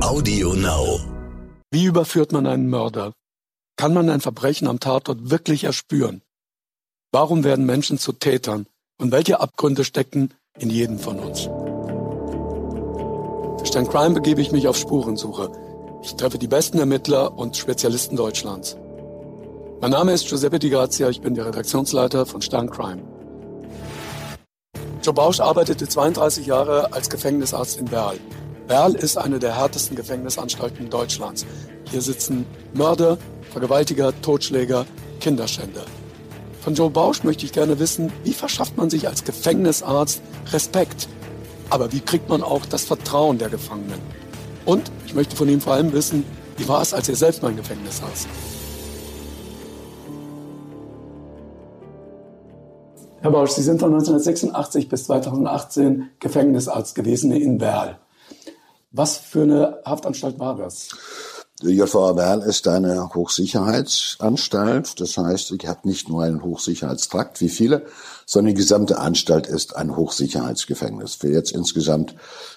Audio Now. Wie überführt man einen Mörder? Kann man ein Verbrechen am Tatort wirklich erspüren? Warum werden Menschen zu Tätern? Und welche Abgründe stecken in jedem von uns? Für Stern Crime begebe ich mich auf Spurensuche. Ich treffe die besten Ermittler und Spezialisten Deutschlands. Mein Name ist Giuseppe Di Grazia, ich bin der Redaktionsleiter von Stern Crime. Joe Bausch arbeitete 32 Jahre als Gefängnisarzt in Werl. Werl ist eine der härtesten Gefängnisanstalten Deutschlands. Hier sitzen Mörder, Vergewaltiger, Totschläger, Kinderschänder. Von Joe Bausch möchte ich gerne wissen, wie verschafft man sich als Gefängnisarzt Respekt? Aber wie kriegt man auch das Vertrauen der Gefangenen? Und ich möchte von ihm vor allem wissen, wie war es, als er selbst mal im Gefängnis saß? Herr Bausch, Sie sind von 1986 bis 2018 Gefängnisarzt gewesen in Werl. Was für eine Haftanstalt war das? Die JVA Werl ist eine Hochsicherheitsanstalt. Das heißt, ich habe nicht nur einen Hochsicherheitstrakt wie viele, sondern die gesamte Anstalt ist ein Hochsicherheitsgefängnis. Für jetzt insgesamt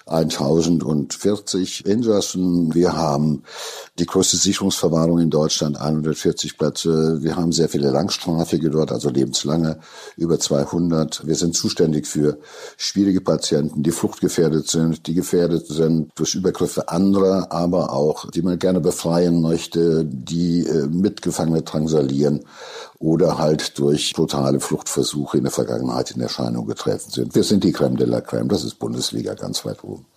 1040 Insassen. Wir haben die größte Sicherungsverwahrung in Deutschland, 140 Plätze. Wir haben sehr viele Langstrafige dort, also lebenslange, über 200. Wir sind zuständig für schwierige Patienten, die fluchtgefährdet sind, die gefährdet sind durch Übergriffe anderer, aber auch, die man gerne befreien möchte, die Mitgefangene drangsalieren oder halt durch brutale Fluchtversuche in der Vergangenheit in Erscheinung getreten sind. Wir sind die Crème de la Crème, das ist Bundesliga ganz weit oben.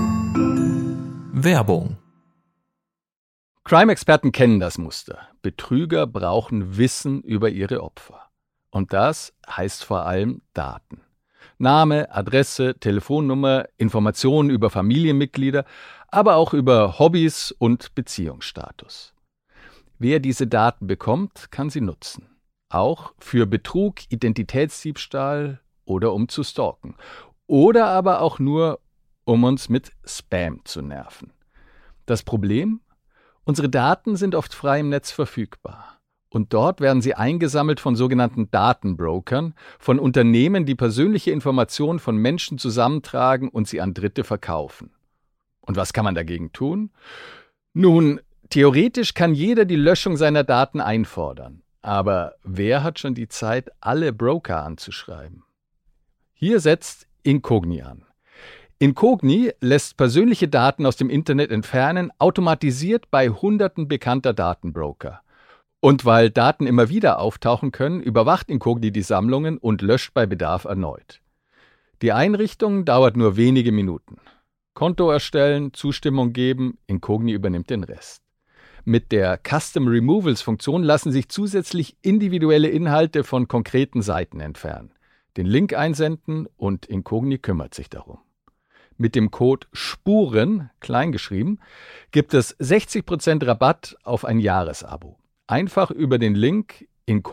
Werbung. Crime-Experten kennen das Muster. Betrüger brauchen Wissen über ihre Opfer. Und das heißt vor allem Daten. Name, Adresse, Telefonnummer, Informationen über Familienmitglieder, aber auch über Hobbys und Beziehungsstatus. Wer diese Daten bekommt, kann sie nutzen. Auch für Betrug, Identitätsdiebstahl oder um zu stalken. Oder aber auch nur, um uns mit Spam zu nerven. Das Problem? Unsere Daten sind oft frei im Netz verfügbar. Und dort werden sie eingesammelt von sogenannten Datenbrokern, von Unternehmen, die persönliche Informationen von Menschen zusammentragen und sie an Dritte verkaufen. Und was kann man dagegen tun? Nun, theoretisch kann jeder die Löschung seiner Daten einfordern. Aber wer hat schon die Zeit, alle Broker anzuschreiben? Hier setzt Incogni an. Incogni lässt persönliche Daten aus dem Internet entfernen, automatisiert bei Hunderten bekannter Datenbroker. Und weil Daten immer wieder auftauchen können, überwacht Incogni die Sammlungen und löscht bei Bedarf erneut. Die Einrichtung dauert nur wenige Minuten. Konto erstellen, Zustimmung geben, Incogni übernimmt den Rest. Mit der Custom Removals-Funktion lassen sich zusätzlich individuelle Inhalte von konkreten Seiten entfernen. Den Link einsenden und Incogni kümmert sich darum. Mit dem Code SPUREN, kleingeschrieben, gibt es 60% Rabatt auf ein Jahresabo. Einfach über den Link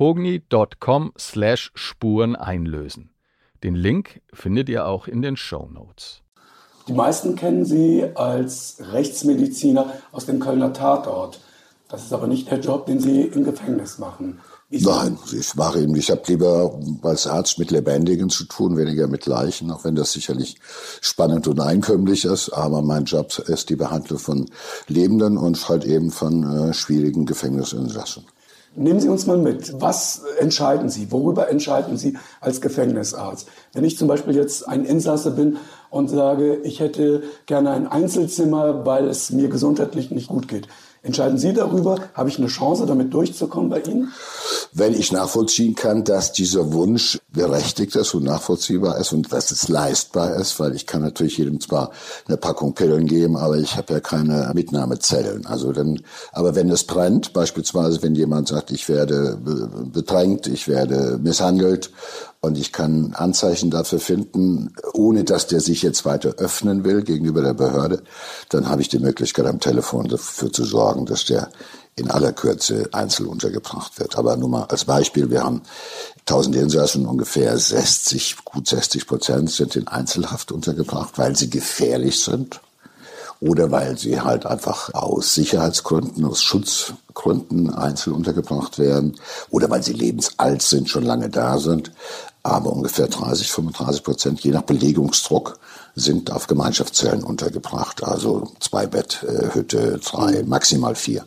incogni.com/Spuren einlösen. Den Link findet ihr auch in den Shownotes. Die meisten kennen Sie als Rechtsmediziner aus dem Kölner Tatort. Das ist aber nicht der Job, den Sie im Gefängnis machen. Nein, ich habe lieber als Arzt mit Lebendigen zu tun, weniger mit Leichen, auch wenn das sicherlich spannend und einkömmlich ist. Aber mein Job ist die Behandlung von Lebenden und halt eben von schwierigen Gefängnisinsassen. Nehmen Sie uns mal mit. Was entscheiden Sie? Worüber entscheiden Sie als Gefängnisarzt? Wenn ich zum Beispiel jetzt ein Insasse bin und sage, ich hätte gerne ein Einzelzimmer, weil es mir gesundheitlich nicht gut geht. Entscheiden Sie darüber? Habe ich eine Chance, damit durchzukommen bei Ihnen? Wenn ich nachvollziehen kann, dass dieser Wunsch berechtigt ist und nachvollziehbar ist und dass es leistbar ist, weil ich kann natürlich jedem zwar eine Packung Pillen geben, aber ich habe ja keine Mitnahmezellen. Aber wenn es brennt, beispielsweise wenn jemand sagt, ich werde bedrängt, ich werde misshandelt und ich kann Anzeichen dafür finden, ohne dass der sich jetzt weiter öffnen will gegenüber der Behörde, dann habe ich die Möglichkeit am Telefon dafür zu sorgen, dass der in aller Kürze einzeln untergebracht wird. Aber nur mal als Beispiel, wir haben 1000 Insassen, ungefähr gut 60% sind in Einzelhaft untergebracht, weil sie gefährlich sind oder weil sie halt einfach aus Sicherheitsgründen, aus Schutzgründen einzeln untergebracht werden oder weil sie lebensalt sind, schon lange da sind. Aber ungefähr 30-35%, je nach Belegungsdruck, sind auf Gemeinschaftszellen untergebracht. Also 2-Bett-Hütte, 3, maximal 4.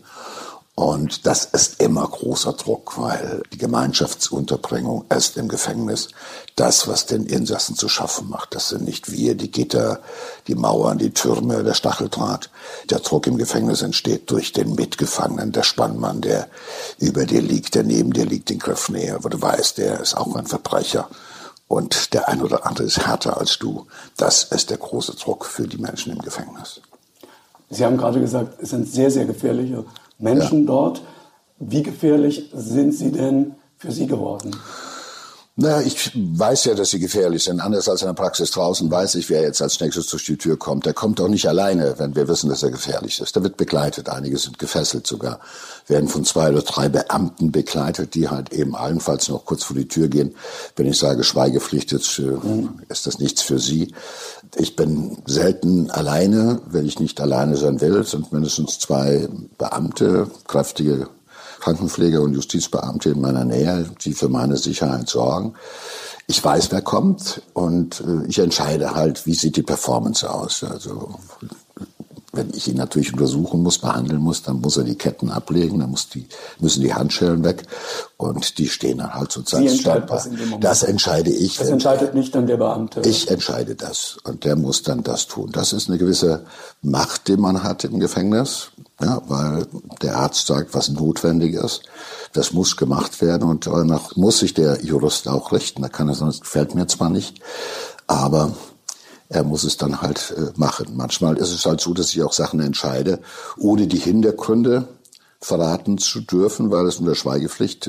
Und das ist immer großer Druck, weil die Gemeinschaftsunterbringung ist im Gefängnis das, was den Insassen zu schaffen macht. Das sind nicht wir, die Gitter, die Mauern, die Türme, der Stacheldraht. Der Druck im Gefängnis entsteht durch den Mitgefangenen, der Spannmann, der über dir liegt, der neben dir liegt, in Griffnähe, wo du weißt, der ist auch ein Verbrecher. Und der ein oder andere ist härter als du. Das ist der große Druck für die Menschen im Gefängnis. Sie haben gerade gesagt, es sind sehr, sehr gefährliche Menschen dort. Wie gefährlich sind sie denn für Sie geworden? Naja, ich weiß ja, dass sie gefährlich sind. Anders als in der Praxis draußen weiß ich, wer jetzt als nächstes durch die Tür kommt. Der kommt auch nicht alleine, wenn wir wissen, dass er gefährlich ist. Der wird begleitet. Einige sind gefesselt sogar. Werden von 2 oder 3 Beamten begleitet, die halt eben allenfalls noch kurz vor die Tür gehen. Wenn ich sage Schweigepflicht, jetzt ist das nichts für Sie. Ich bin selten alleine, wenn ich nicht alleine sein will. Es sind mindestens 2 Beamte, kräftige Krankenpfleger und Justizbeamte in meiner Nähe, die für meine Sicherheit sorgen. Ich weiß, wer kommt und ich entscheide halt, wie sieht die Performance aus. Also wenn ich ihn natürlich untersuchen muss, behandeln muss, dann muss er die Ketten ablegen, dann müssen die Handschellen weg und die stehen dann halt sozusagen standbar. Das entscheide ich. Das entscheidet nicht dann der Beamte? Ich entscheide das und der muss dann das tun. Das ist eine gewisse Macht, die man hat im Gefängnis, ja, weil der Arzt sagt, was notwendig ist. Das muss gemacht werden und danach muss sich der Jurist auch richten. Da kann er sagen, das gefällt mir zwar nicht, aber er muss es dann halt machen. Manchmal ist es halt so, dass ich auch Sachen entscheide, ohne die Hintergründe verraten zu dürfen, weil es unter Schweigepflicht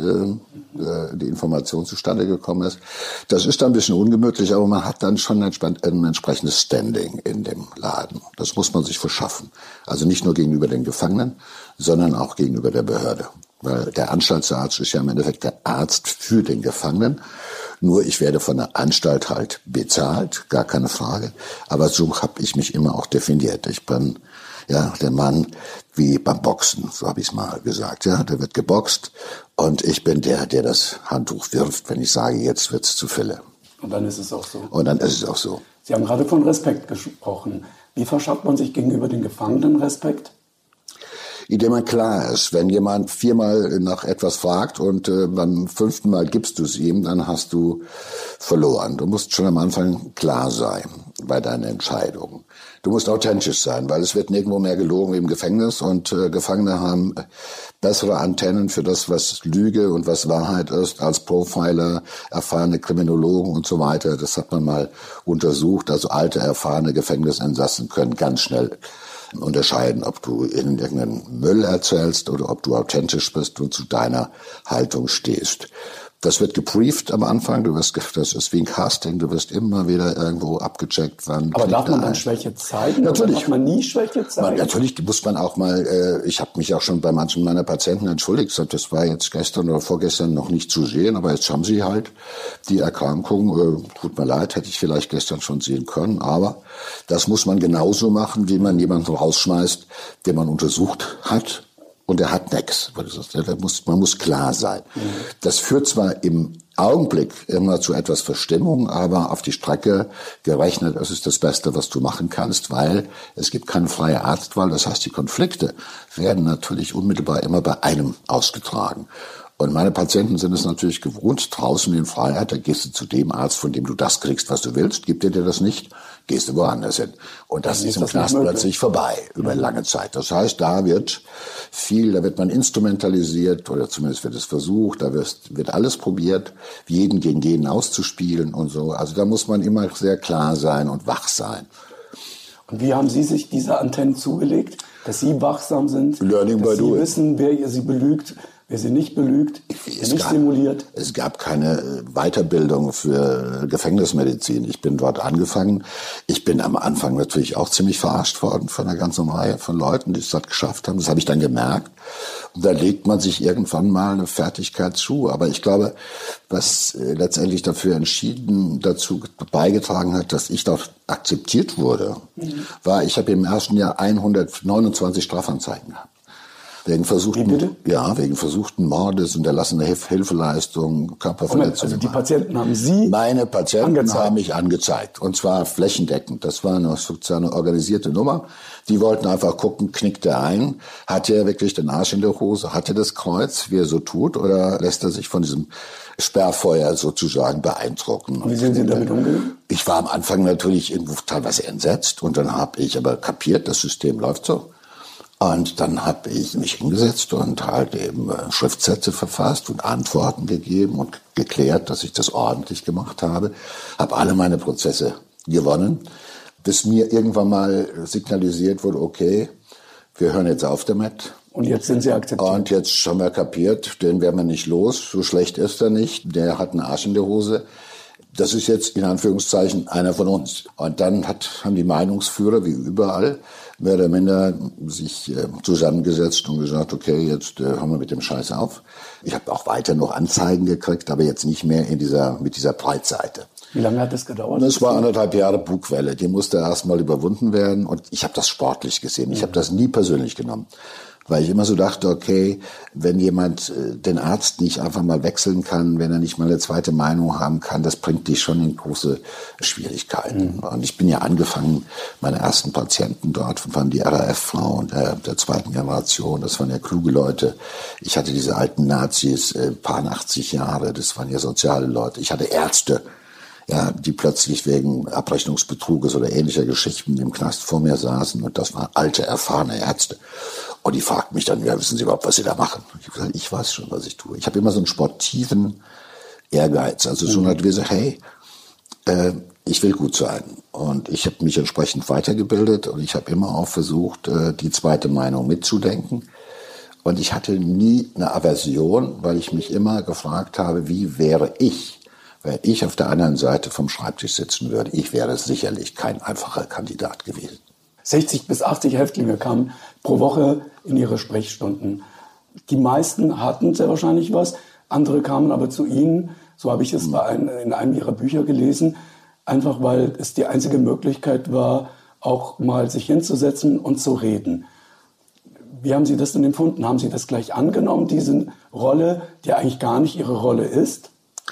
die Information zustande gekommen ist. Das ist dann ein bisschen ungemütlich, aber man hat dann schon ein entsprechendes Standing in dem Laden. Das muss man sich verschaffen. Also nicht nur gegenüber den Gefangenen, sondern auch gegenüber der Behörde. Weil der Anstaltsarzt ist ja im Endeffekt der Arzt für den Gefangenen. Nur ich werde von der Anstalt halt bezahlt, gar keine Frage. Aber so habe ich mich immer auch definiert. Ich bin ja der Mann wie beim Boxen, so habe ich es mal gesagt. Ja, der wird geboxt und ich bin der das Handtuch wirft, wenn ich sage, jetzt wird's zu Fülle. Und dann ist es auch so. Und dann ist es auch so. Sie haben gerade von Respekt gesprochen. Wie verschafft man sich gegenüber den Gefangenen Respekt? Indem man klar ist, wenn jemand 4-mal nach etwas fragt und beim 5. Mal gibst du es ihm, dann hast du verloren. Du musst schon am Anfang klar sein bei deinen Entscheidungen. Du musst authentisch sein, weil es wird nirgendwo mehr gelogen wie im Gefängnis und Gefangene haben bessere Antennen für das, was Lüge und was Wahrheit ist, als Profiler, erfahrene Kriminologen und so weiter. Das hat man mal untersucht. Also alte, erfahrene Gefängnisinsassen können ganz schnell unterscheiden, ob du in irgendeinen Müll erzählst oder ob du authentisch bist und zu deiner Haltung stehst. Das wird gebrieft am Anfang, das ist wie ein Casting, du wirst immer wieder irgendwo abgecheckt. Aber darf man dann Schwäche zeigen? Natürlich. Oder darf man nie Schwäche zeigen? Natürlich muss man auch mal, ich habe mich auch schon bei manchen meiner Patienten entschuldigt, das war jetzt gestern oder vorgestern noch nicht zu sehen, aber jetzt haben sie halt die Erkrankung, tut mir leid, hätte ich vielleicht gestern schon sehen können, aber das muss man genauso machen, wie man jemanden rausschmeißt, den man untersucht hat. Und er hat nichts. Man muss klar sein. Das führt zwar im Augenblick immer zu etwas Verstimmung, aber auf die Strecke gerechnet, es ist das Beste, was du machen kannst, weil es gibt keine freie Arztwahl. Das heißt, die Konflikte werden natürlich unmittelbar immer bei einem ausgetragen. Und meine Patienten sind es natürlich gewohnt, draußen in Freiheit, da gehst du zu dem Arzt, von dem du das kriegst, was du willst. Gibt er dir das nicht, gehst du woanders hin. Und das ist im Knast plötzlich vorbei, über lange Zeit. Das heißt, da wird man instrumentalisiert, oder zumindest wird es versucht, da wird alles probiert, jeden gegen jeden auszuspielen und so. Also da muss man immer sehr klar sein und wach sein. Und wie haben Sie sich diese Antennen zugelegt, dass Sie wachsam sind, Learning dass by doing. Sie wissen, wer Sie belügt, wer Sie nicht belügt, simuliert? Es gab keine Weiterbildung für Gefängnismedizin. Ich bin dort angefangen. Ich bin am Anfang natürlich auch ziemlich verarscht worden von einer ganzen Reihe von Leuten, die es dort geschafft haben. Das habe ich dann gemerkt. Und da legt man sich irgendwann mal eine Fertigkeit zu. Aber ich glaube, was letztendlich dafür dazu beigetragen hat, dass ich dort akzeptiert wurde, war, ich habe im ersten Jahr 129 Strafanzeigen gehabt. Wegen versuchten Mordes, unterlassener Hilfeleistung, Körperverletzung. Also die Patienten haben Sie Meine Patienten haben mich angezeigt. Und zwar flächendeckend. Das war sozusagen eine organisierte Nummer. Die wollten einfach gucken, knickt er ein? Hat er wirklich den Arsch in der Hose? Hat er das Kreuz, wie er so tut? Oder lässt er sich von diesem Sperrfeuer sozusagen beeindrucken? Und wie sind Sie damit umgegangen? Ich war am Anfang natürlich irgendwo teilweise entsetzt. Und dann habe ich aber kapiert, das System läuft so. Und dann habe ich mich hingesetzt und halt eben Schriftsätze verfasst und Antworten gegeben und geklärt, dass ich das ordentlich gemacht habe. Habe alle meine Prozesse gewonnen, bis mir irgendwann mal signalisiert wurde, okay, wir hören jetzt auf damit. Und jetzt sind Sie akzeptiert. Und jetzt haben wir kapiert, den werden wir nicht los, so schlecht ist er nicht, der hat einen Arsch in der Hose. Das ist jetzt in Anführungszeichen einer von uns. Und dann haben die Meinungsführer, wie überall, mehr oder minder sich zusammengesetzt und gesagt, okay, jetzt hören wir mit dem Scheiß auf. Ich habe auch weiter noch Anzeigen gekriegt, aber jetzt nicht mehr mit dieser Breitseite. Wie lange hat das gedauert? Das war 1,5 Jahre Bugwelle. Die musste erstmal überwunden werden. Und ich habe das sportlich gesehen. Ich habe das nie persönlich genommen. Weil ich immer so dachte, okay, wenn jemand den Arzt nicht einfach mal wechseln kann, wenn er nicht mal eine zweite Meinung haben kann, das bringt dich schon in große Schwierigkeiten. Und ich bin ja angefangen, meine ersten Patienten dort waren die RAF-Frauen der zweiten Generation, das waren ja kluge Leute. Ich hatte diese alten Nazis, paar 80 Jahre, das waren ja soziale Leute. Ich hatte Ärzte, ja, die plötzlich wegen Abrechnungsbetruges oder ähnlicher Geschichten im Knast vor mir saßen. Und das waren alte, erfahrene Ärzte. Und die fragten mich dann, ja, wissen Sie überhaupt, was Sie da machen? Ich habe gesagt, ich weiß schon, was ich tue. Ich habe immer so einen sportiven Ehrgeiz. Also so eine gewisse, hey, ich will gut sein. Und ich habe mich entsprechend weitergebildet. Und ich habe immer auch versucht, die zweite Meinung mitzudenken. Und ich hatte nie eine Aversion, weil ich mich immer gefragt habe, wie wäre ich, wenn ich auf der anderen Seite vom Schreibtisch sitzen würde. Ich wäre sicherlich kein einfacher Kandidat gewesen. 60 bis 80 Häftlinge kamen pro Woche in ihre Sprechstunden. Die meisten hatten sehr wahrscheinlich was, andere kamen aber zu Ihnen, so habe ich es in einem Ihrer Bücher gelesen, einfach weil es die einzige Möglichkeit war, auch mal sich hinzusetzen und zu reden. Wie haben Sie das denn empfunden? Haben Sie das gleich angenommen, diese Rolle, die eigentlich gar nicht Ihre Rolle ist?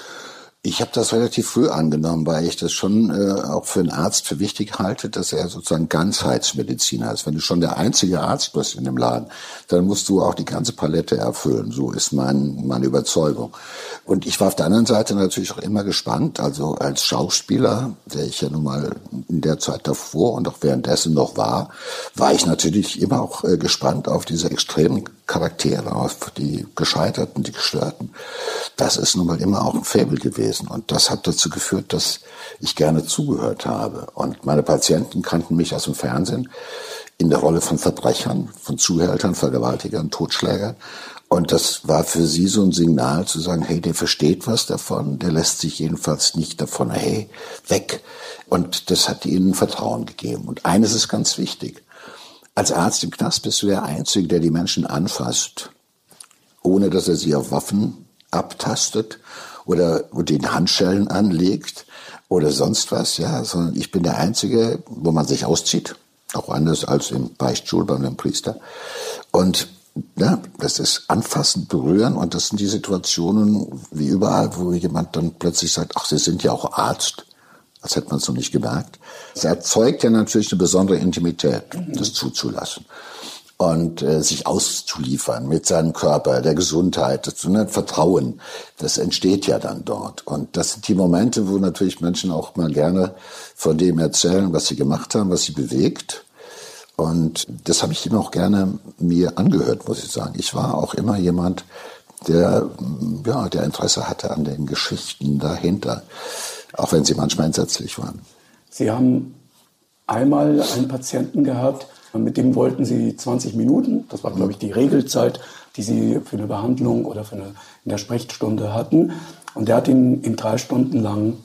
Ich habe das relativ früh angenommen, weil ich das schon auch für einen Arzt für wichtig halte, dass er sozusagen Ganzheitsmediziner ist. Wenn du schon der einzige Arzt bist in dem Laden, dann musst du auch die ganze Palette erfüllen. So ist meine Überzeugung. Und ich war auf der anderen Seite natürlich auch immer gespannt, also als Schauspieler, der ich ja nun mal in der Zeit davor und auch währenddessen noch war ich natürlich immer auch gespannt auf diese extremen Charaktere, auf die Gescheiterten, die Gestörten. Das ist nun mal immer auch ein Faible gewesen. Und das hat dazu geführt, dass ich gerne zugehört habe. Und meine Patienten kannten mich aus dem Fernsehen in der Rolle von Verbrechern, von Zuhältern, Vergewaltigern, Totschlägern. Und das war für sie so ein Signal zu sagen, hey, der versteht was davon, der lässt sich jedenfalls nicht davon, hey, weg. Und das hat ihnen Vertrauen gegeben. Und eines ist ganz wichtig. Als Arzt im Knast bist du der Einzige, der die Menschen anfasst, ohne dass er sie auf Waffen abtastet oder den Handschellen anlegt oder sonst was, ja, sondern ich bin der Einzige, wo man sich auszieht, auch anders als im Beichtstuhl bei einem Priester. Und ja, das ist anfassend, berühren und das sind die Situationen wie überall, wo jemand dann plötzlich sagt, ach, Sie sind ja auch Arzt, als hätte man es noch nicht gemerkt. Es erzeugt ja natürlich eine besondere Intimität, das zuzulassen. Und sich auszuliefern mit seinem Körper, der Gesundheit, das Vertrauen, das entsteht ja dann dort. Und das sind die Momente, wo natürlich Menschen auch mal gerne von dem erzählen, was sie gemacht haben, was sie bewegt. Und das habe ich immer auch gerne mir angehört, muss ich sagen. Ich war auch immer jemand, der Interesse hatte an den Geschichten dahinter, auch wenn sie manchmal entsetzlich waren. Sie haben einmal einen Patienten gehabt, mit dem wollten Sie 20 Minuten, das war, glaube ich, die Regelzeit, die Sie für eine Behandlung oder in der Sprechstunde hatten. Und der hat Ihnen in 3 Stunden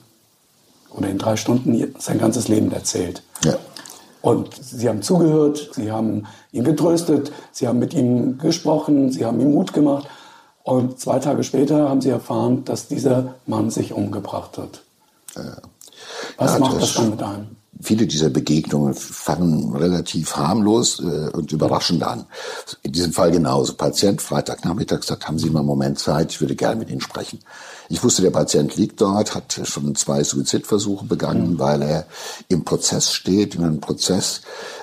sein ganzes Leben erzählt. Ja. Und Sie haben zugehört, Sie haben ihn getröstet, Sie haben mit ihm gesprochen, Sie haben ihm Mut gemacht. Und 2 Tage später haben Sie erfahren, dass dieser Mann sich umgebracht hat. Was macht das dann mit einem? viele dieser Begegnungen fangen relativ harmlos und überraschend an. In diesem Fall genauso. Patient, Freitagnachmittag, sagt, haben Sie mal einen Moment Zeit, ich würde gerne mit Ihnen sprechen. Ich wusste, der Patient liegt dort, hat schon 2 Suizidversuche begangen, weil er im Prozess steht, in einem Prozess,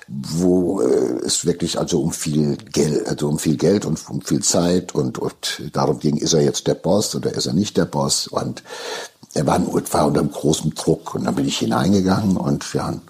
wo es wirklich also um viel Geld und um viel Zeit und darum ging, ist er jetzt der Boss oder ist er nicht der Boss? Und er war unter einem großen Druck. Und dann bin ich hineingegangen und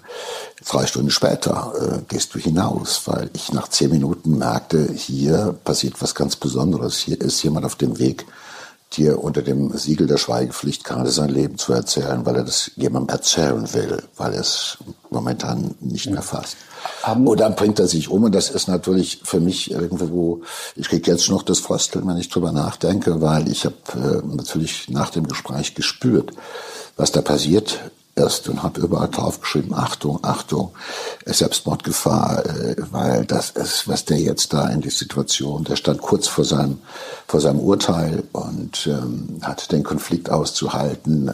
3 Stunden später gehst du hinaus, weil ich nach 10 Minuten merkte, hier passiert was ganz Besonderes. Hier ist jemand auf dem Weg, dir unter dem Siegel der Schweigepflicht gerade sein Leben zu erzählen, weil er das jemandem erzählen will, weil er es momentan nicht mehr fasst. Und dann bringt er sich um und das ist natürlich für mich irgendwo, ich kriege jetzt noch das Frösteln, wenn ich drüber nachdenke, weil ich habe natürlich nach dem Gespräch gespürt, was da passiert ist und habe überall draufgeschrieben, Achtung, Achtung, Selbstmordgefahr, weil das ist, was der jetzt da in die Situation, der stand kurz vor seinem Urteil und hat den Konflikt auszuhalten,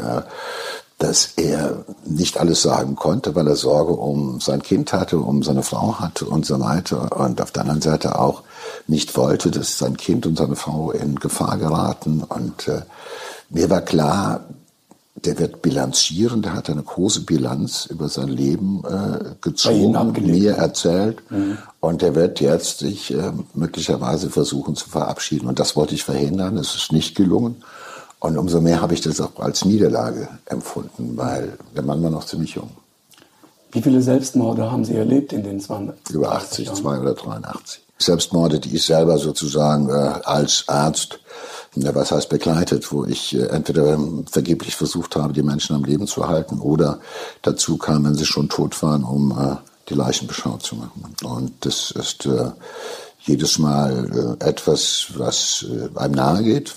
dass er nicht alles sagen konnte, weil er Sorge um sein Kind hatte, um seine Frau hatte und so weiter. Und auf der anderen Seite auch nicht wollte, dass sein Kind und seine Frau in Gefahr geraten. Und mir war klar, der wird bilanzieren, der hat eine große Bilanz über sein Leben gezogen, mir erzählt. Und der wird jetzt sich möglicherweise versuchen zu verabschieden. Und das wollte ich verhindern, es ist nicht gelungen. Und umso mehr habe ich das auch als Niederlage empfunden, weil der Mann war noch ziemlich jung. Wie viele Selbstmorde haben Sie erlebt in den 20 Über 80, Jahren? 2 oder 83. Selbstmorde, die ich selber sozusagen als Arzt, was heißt begleitet, wo ich entweder vergeblich versucht habe, die Menschen am Leben zu halten oder dazu kam, wenn sie schon tot waren, um die Leichen beschaulich zu machen. Und das ist jedes Mal etwas, was einem nahe geht,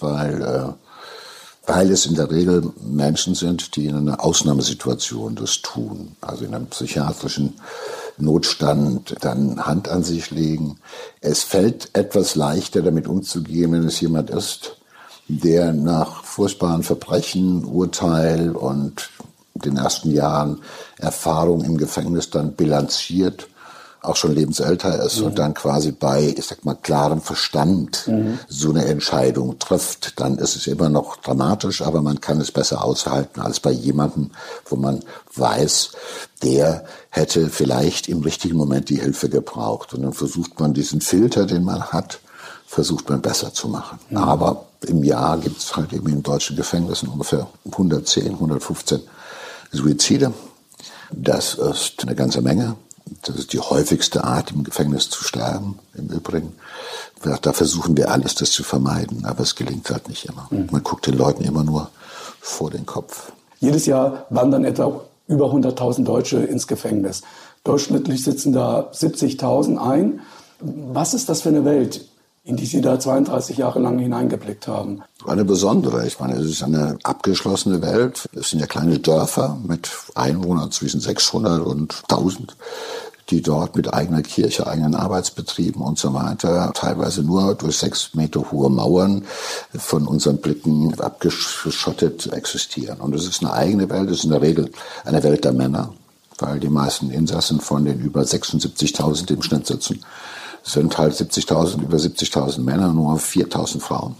weil es in der Regel Menschen sind, die in einer Ausnahmesituation das tun, also in einem psychiatrischen Notstand dann Hand an sich legen. Es fällt etwas leichter, damit umzugehen, wenn es jemand ist, der nach furchtbaren Verbrechen, Urteil und den ersten Jahren Erfahrung im Gefängnis dann bilanziert, auch schon lebensälter ist und dann quasi bei, ich sag mal, klarem Verstand so eine Entscheidung trifft, dann ist es immer noch dramatisch, aber man kann es besser aushalten als bei jemandem, wo man weiß, der hätte vielleicht im richtigen Moment die Hilfe gebraucht. Und dann versucht man diesen Filter, den man hat, versucht man besser zu machen. Aber im Jahr gibt es halt eben in deutschen Gefängnissen ungefähr 110, 115 Suizide. Das ist eine ganze Menge. Das ist die häufigste Art, im Gefängnis zu sterben, im Übrigen. Da versuchen wir alles, das zu vermeiden, aber es gelingt halt nicht immer. Man guckt den Leuten immer nur vor den Kopf. Jedes Jahr wandern etwa über 100.000 Deutsche ins Gefängnis. Durchschnittlich sitzen da 70.000 ein. Was ist das für eine Welt, in die Sie da 32 Jahre lang hineingeblickt haben? Eine besondere. Ich meine, es ist eine abgeschlossene Welt. Es sind ja kleine Dörfer mit Einwohnern zwischen 600 und 1000, die dort mit eigener Kirche, eigenen Arbeitsbetrieben und so weiter, teilweise nur durch 6 Meter hohe Mauern von unseren Blicken abgeschottet existieren. Und es ist eine eigene Welt, es ist in der Regel eine Welt der Männer, weil die meisten Insassen von den über 76.000, die im Schnitt sitzen, sind halt über 70.000 Männer, nur 4.000 Frauen.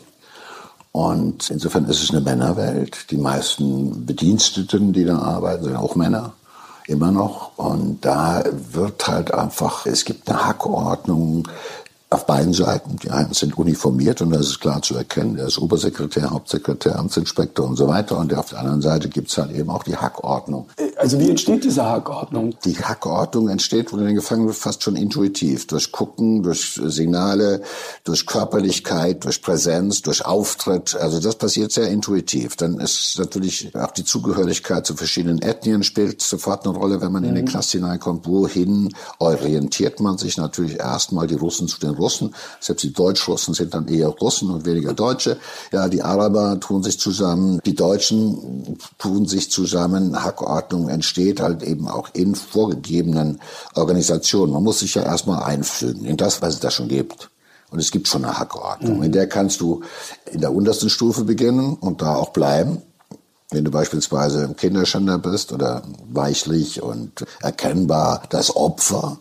Und insofern ist es eine Männerwelt. Die meisten Bediensteten, die da arbeiten, sind auch Männer, immer noch. Und da wird halt einfach, es gibt eine Hackordnung auf beiden Seiten. Die einen sind uniformiert und das ist klar zu erkennen. Der ist Obersekretär, Hauptsekretär, Amtsinspektor und so weiter. Und auf der anderen Seite gibt es halt eben auch die Hackordnung. Also wie entsteht diese Hackordnung? Die Hackordnung entsteht wohl in den Gefangenen fast schon intuitiv. Durch Gucken, durch Signale, durch Körperlichkeit, durch Präsenz, durch Auftritt. Also das passiert sehr intuitiv. Dann ist natürlich auch die Zugehörigkeit zu verschiedenen Ethnien spielt sofort eine Rolle, wenn man in den Knast hineinkommt. Wohin orientiert man sich? Natürlich erstmal die Russen zu den Russen. Selbst die Deutschrussen sind dann eher Russen und weniger Deutsche. Ja, die Araber tun sich zusammen, die Deutschen tun sich zusammen. Hackordnung entsteht halt eben auch in vorgegebenen Organisationen. Man muss sich ja erstmal einfügen in das, was es da schon gibt. Und es gibt schon eine Hackordnung. In der kannst du in der untersten Stufe beginnen und da auch bleiben. Wenn du beispielsweise ein Kinderschänder bist oder weichlich und erkennbar das Opfer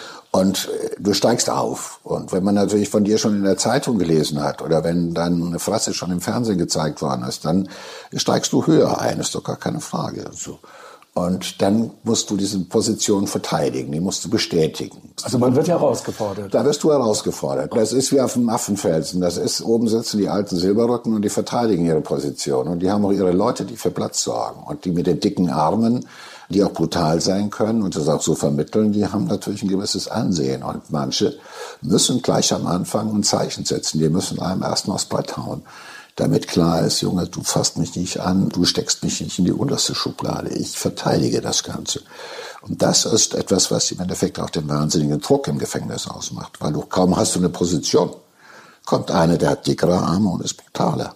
und du steigst auf. Und wenn man natürlich von dir schon in der Zeitung gelesen hat oder wenn deine Fresse schon im Fernsehen gezeigt worden ist, dann steigst du höher ein, ist doch gar keine Frage. So. Und dann musst du diese Position verteidigen, die musst du bestätigen. Also man wird herausgefordert. Da wirst du herausgefordert. Das ist wie auf dem Affenfelsen. Das ist, oben sitzen die alten Silberrücken und die verteidigen ihre Position. Und die haben auch ihre Leute, die für Platz sorgen. Und die mit den dicken Armen, die auch brutal sein können und das auch so vermitteln, die haben natürlich ein gewisses Ansehen. Und manche müssen gleich am Anfang ein Zeichen setzen. Die müssen einem erstmal aufs Brett hauen, damit klar ist, Junge, du fasst mich nicht an, du steckst mich nicht in die unterste Schublade. Ich verteidige das Ganze. Und das ist etwas, was im Endeffekt auch den wahnsinnigen Druck im Gefängnis ausmacht. Weil du kaum hast du eine Position, kommt einer, der hat dickere Arme und ist brutaler.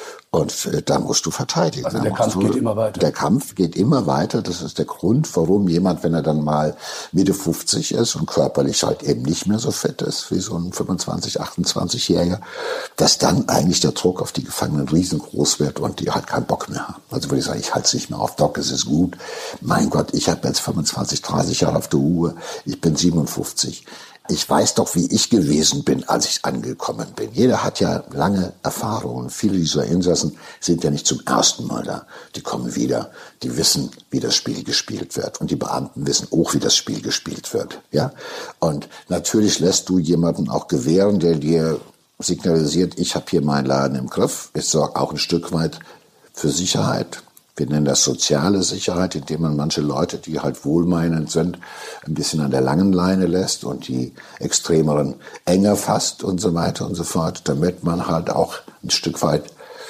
Und da musst du verteidigen. Also der Kampf geht immer weiter. Der Kampf geht immer weiter. Das ist der Grund, warum jemand, wenn er dann mal Mitte 50 ist und körperlich halt eben nicht mehr so fit ist, wie so ein 25-, 28-Jähriger, dass dann eigentlich der Druck auf die Gefangenen riesengroß wird und die halt keinen Bock mehr haben. Also würde ich sagen, ich halte es nicht mehr auf. Doc, es ist gut. Mein Gott, ich habe jetzt 25, 30 Jahre auf der Uhr. Ich bin 57. Ich weiß doch, wie ich gewesen bin, als ich angekommen bin. Jeder hat ja lange Erfahrungen. Viele dieser Insassen sind ja nicht zum ersten Mal da. Die kommen wieder, die wissen, wie das Spiel gespielt wird. Und die Beamten wissen auch, wie das Spiel gespielt wird. Ja? Und natürlich lässt du jemanden auch gewähren, der dir signalisiert, ich habe hier meinen Laden im Griff. Ich sorge auch ein Stück weit für Sicherheit. Wir nennen das soziale Sicherheit, indem man manche Leute, die halt wohlmeinend sind, ein bisschen an der langen Leine lässt und die Extremeren enger fasst und so weiter und so fort, damit man halt auch ein Stück weit,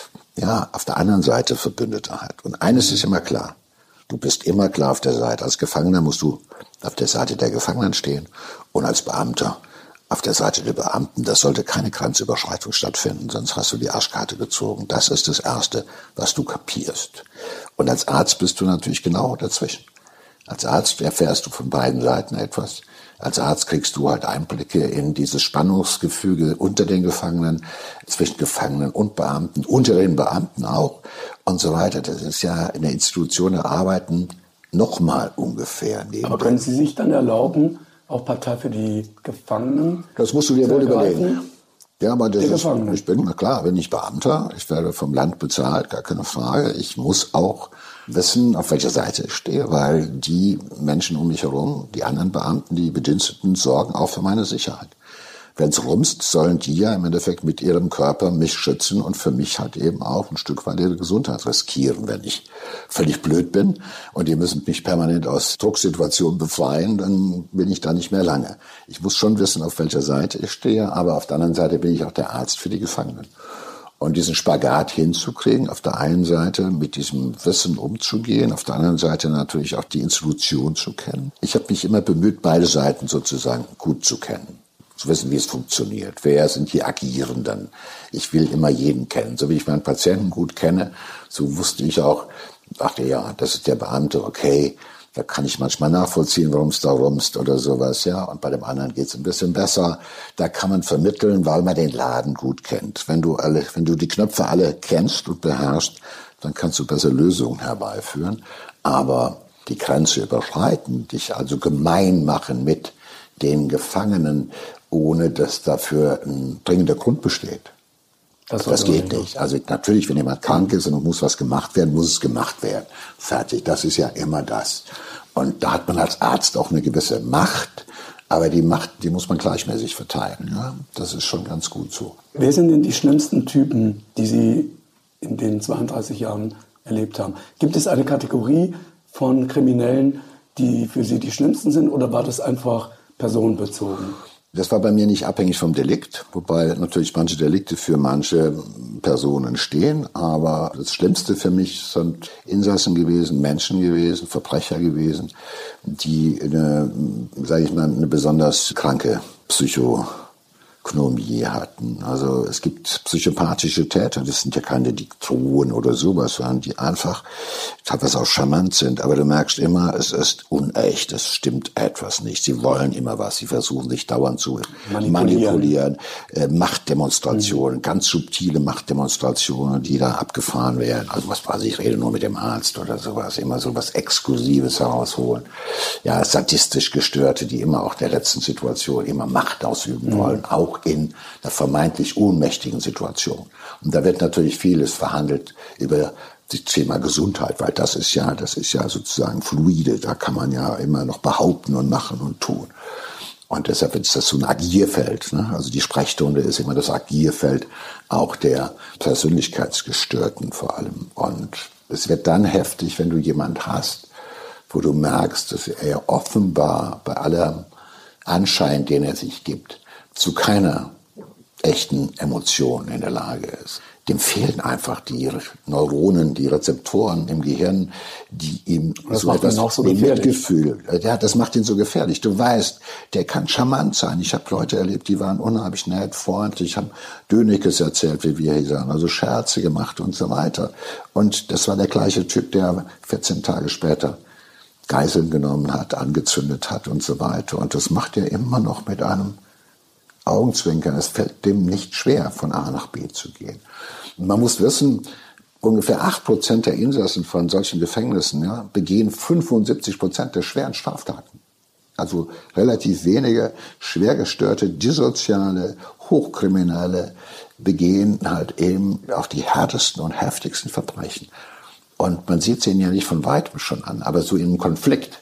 ja, auf der anderen Seite Verbündete hat. Und eines ist immer klar. Du bist immer klar auf der Seite. Als Gefangener musst du auf der Seite der Gefangenen stehen und als Beamter auf der Seite der Beamten. Das sollte keine Grenzüberschreitung stattfinden, sonst hast du die Arschkarte gezogen. Das ist das Erste, was du kapierst. Und als Arzt bist du natürlich genau dazwischen. Als Arzt erfährst du von beiden Seiten etwas. Als Arzt kriegst du halt Einblicke in dieses Spannungsgefüge unter den Gefangenen, zwischen Gefangenen und Beamten, unter den Beamten auch und so weiter. Das ist ja in der Institution der Arbeiten nochmal ungefähr. Aber können Sie sich dann erlauben, auch Partei für die Gefangenen? Das musst du dir wohl überlegen. Ja, aber das ist, ich bin, na klar, bin ich Beamter, ich werde vom Land bezahlt, gar keine Frage. Ich muss auch wissen, auf welcher Seite ich stehe, weil die Menschen um mich herum, die anderen Beamten, die Bediensteten, sorgen auch für meine Sicherheit. Wenn es rumst, sollen die ja im Endeffekt mit ihrem Körper mich schützen und für mich halt eben auch ein Stück weit ihre Gesundheit riskieren. Wenn ich völlig blöd bin und die müssen mich permanent aus Drucksituationen befreien, dann bin ich da nicht mehr lange. Ich muss schon wissen, auf welcher Seite ich stehe, aber auf der anderen Seite bin ich auch der Arzt für die Gefangenen. Und diesen Spagat hinzukriegen, auf der einen Seite mit diesem Wissen umzugehen, auf der anderen Seite natürlich auch die Institution zu kennen. Ich habe mich immer bemüht, beide Seiten sozusagen gut zu kennen. Zu wissen, wie es funktioniert. Wer sind die Agierenden? Ich will immer jeden kennen. So wie ich meinen Patienten gut kenne, so wusste ich auch, dachte ja, das ist der Beamte, okay, da kann ich manchmal nachvollziehen, warum es da rumst oder sowas, ja. Und bei dem anderen geht's ein bisschen besser. Da kann man vermitteln, weil man den Laden gut kennt. Wenn du die Knöpfe alle kennst und beherrschst, dann kannst du besser Lösungen herbeiführen. Aber die Grenze überschreiten, dich also gemein machen mit den Gefangenen, ohne dass dafür ein dringender Grund besteht. Das geht nicht. Also natürlich, wenn jemand krank ist und muss was gemacht werden, muss es gemacht werden. Fertig. Das ist ja immer das. Und da hat man als Arzt auch eine gewisse Macht, aber die Macht, die muss man gleichmäßig verteilen. Ja? Das ist schon ganz gut so. Wer sind denn die schlimmsten Typen, die Sie in den 32 Jahren erlebt haben? Gibt es eine Kategorie von Kriminellen, die für Sie die schlimmsten sind, oder war das einfach personenbezogen? Das war bei mir nicht abhängig vom Delikt, wobei natürlich manche Delikte für manche Personen stehen. Aber das Schlimmste für mich sind Insassen gewesen, Menschen gewesen, Verbrecher gewesen, die eine besonders kranke Physiognomie hatten. Also es gibt psychopathische Täter, das sind ja keine Diktoren oder sowas, sondern die einfach teilweise auch charmant sind. Aber du merkst immer, es ist unecht, es stimmt etwas nicht. Sie wollen immer was, sie versuchen sich dauernd zu manipulieren. Machtdemonstrationen, ganz subtile Machtdemonstrationen, die da abgefahren werden. Also was weiß ich, rede nur mit dem Arzt oder sowas, immer so was Exklusives herausholen. Ja, sadistisch Gestörte, die immer auch der letzten Situation immer Macht ausüben wollen, auch in der vermeintlich ohnmächtigen Situation. Und da wird natürlich vieles verhandelt über das Thema Gesundheit, weil das ist ja sozusagen fluide, da kann man ja immer noch behaupten und machen und tun. Und deshalb ist das so ein Agierfeld, ne? Also die Sprechstunde ist immer das Agierfeld auch der Persönlichkeitsgestörten vor allem. Und es wird dann heftig, wenn du jemand hast, wo du merkst, dass er offenbar bei allem Anschein, den er sich gibt, zu keiner echten Emotion in der Lage ist. Dem fehlen einfach die Neuronen, die Rezeptoren im Gehirn, die ihm so etwas wie Mitgefühl, ja, das macht ihn so gefährlich. Du weißt, der kann charmant sein. Ich habe Leute erlebt, die waren unheimlich nett, freundlich, haben Dönekes erzählt, wie wir hier sagen, also Scherze gemacht und so weiter. Und das war der gleiche Typ, der 14 Tage später Geiseln genommen hat, angezündet hat und so weiter. Und das macht er immer noch mit einem Augenzwinkern. Es fällt dem nicht schwer, von A nach B zu gehen. Und man muss wissen, ungefähr 8% der Insassen von solchen Gefängnissen begehen 75% der schweren Straftaten. Also relativ wenige schwergestörte, dissoziale, Hochkriminelle begehen halt eben auch die härtesten und heftigsten Verbrechen. Und man sieht es ihnen ja nicht von weitem schon an, aber so im Konflikt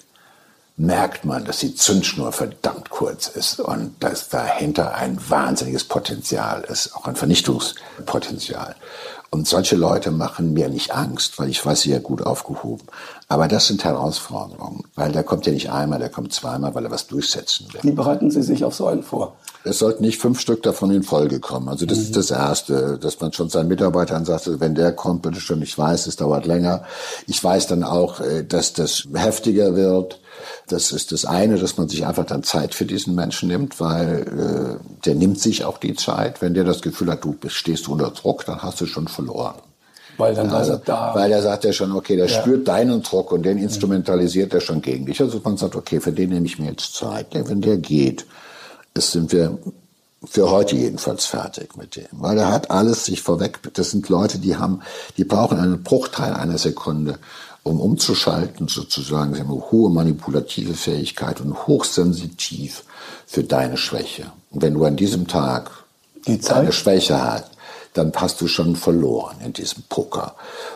merkt man, dass die Zündschnur verdammt kurz ist und dass dahinter ein wahnsinniges Potenzial ist, auch ein Vernichtungspotenzial. Und solche Leute machen mir nicht Angst, weil ich weiß, sie ja gut aufgehoben. Aber das sind Herausforderungen, weil der kommt ja nicht einmal, der kommt zweimal, weil er was durchsetzen will. Wie bereiten Sie sich auf so einen vor? Es sollten nicht 5 Stück davon in Folge kommen. Also das ist das Erste, dass man schon seinen Mitarbeitern sagt, wenn der kommt, bitte schon, ich weiß, es dauert länger. Ich weiß dann auch, dass das heftiger wird. Das ist das eine, dass man sich einfach dann Zeit für diesen Menschen nimmt, weil der nimmt sich auch die Zeit. Wenn der das Gefühl hat, du stehst unter Druck, dann hast du schon verloren. Weil dann weil er sagt ja schon, okay, der spürt deinen Druck und den instrumentalisiert er schon gegen dich. Also man sagt, okay, für den nehme ich mir jetzt Zeit. Ja, wenn der geht, sind wir für heute jedenfalls fertig mit dem. Weil er hat alles sich vorweg, das sind Leute, die brauchen einen Bruchteil einer Sekunde, um umzuschalten sozusagen. Sie haben eine hohe manipulative Fähigkeit und hochsensitiv für deine Schwäche. Und wenn du an diesem Tag deine Schwäche hast, dann hast du schon verloren in diesem Poker.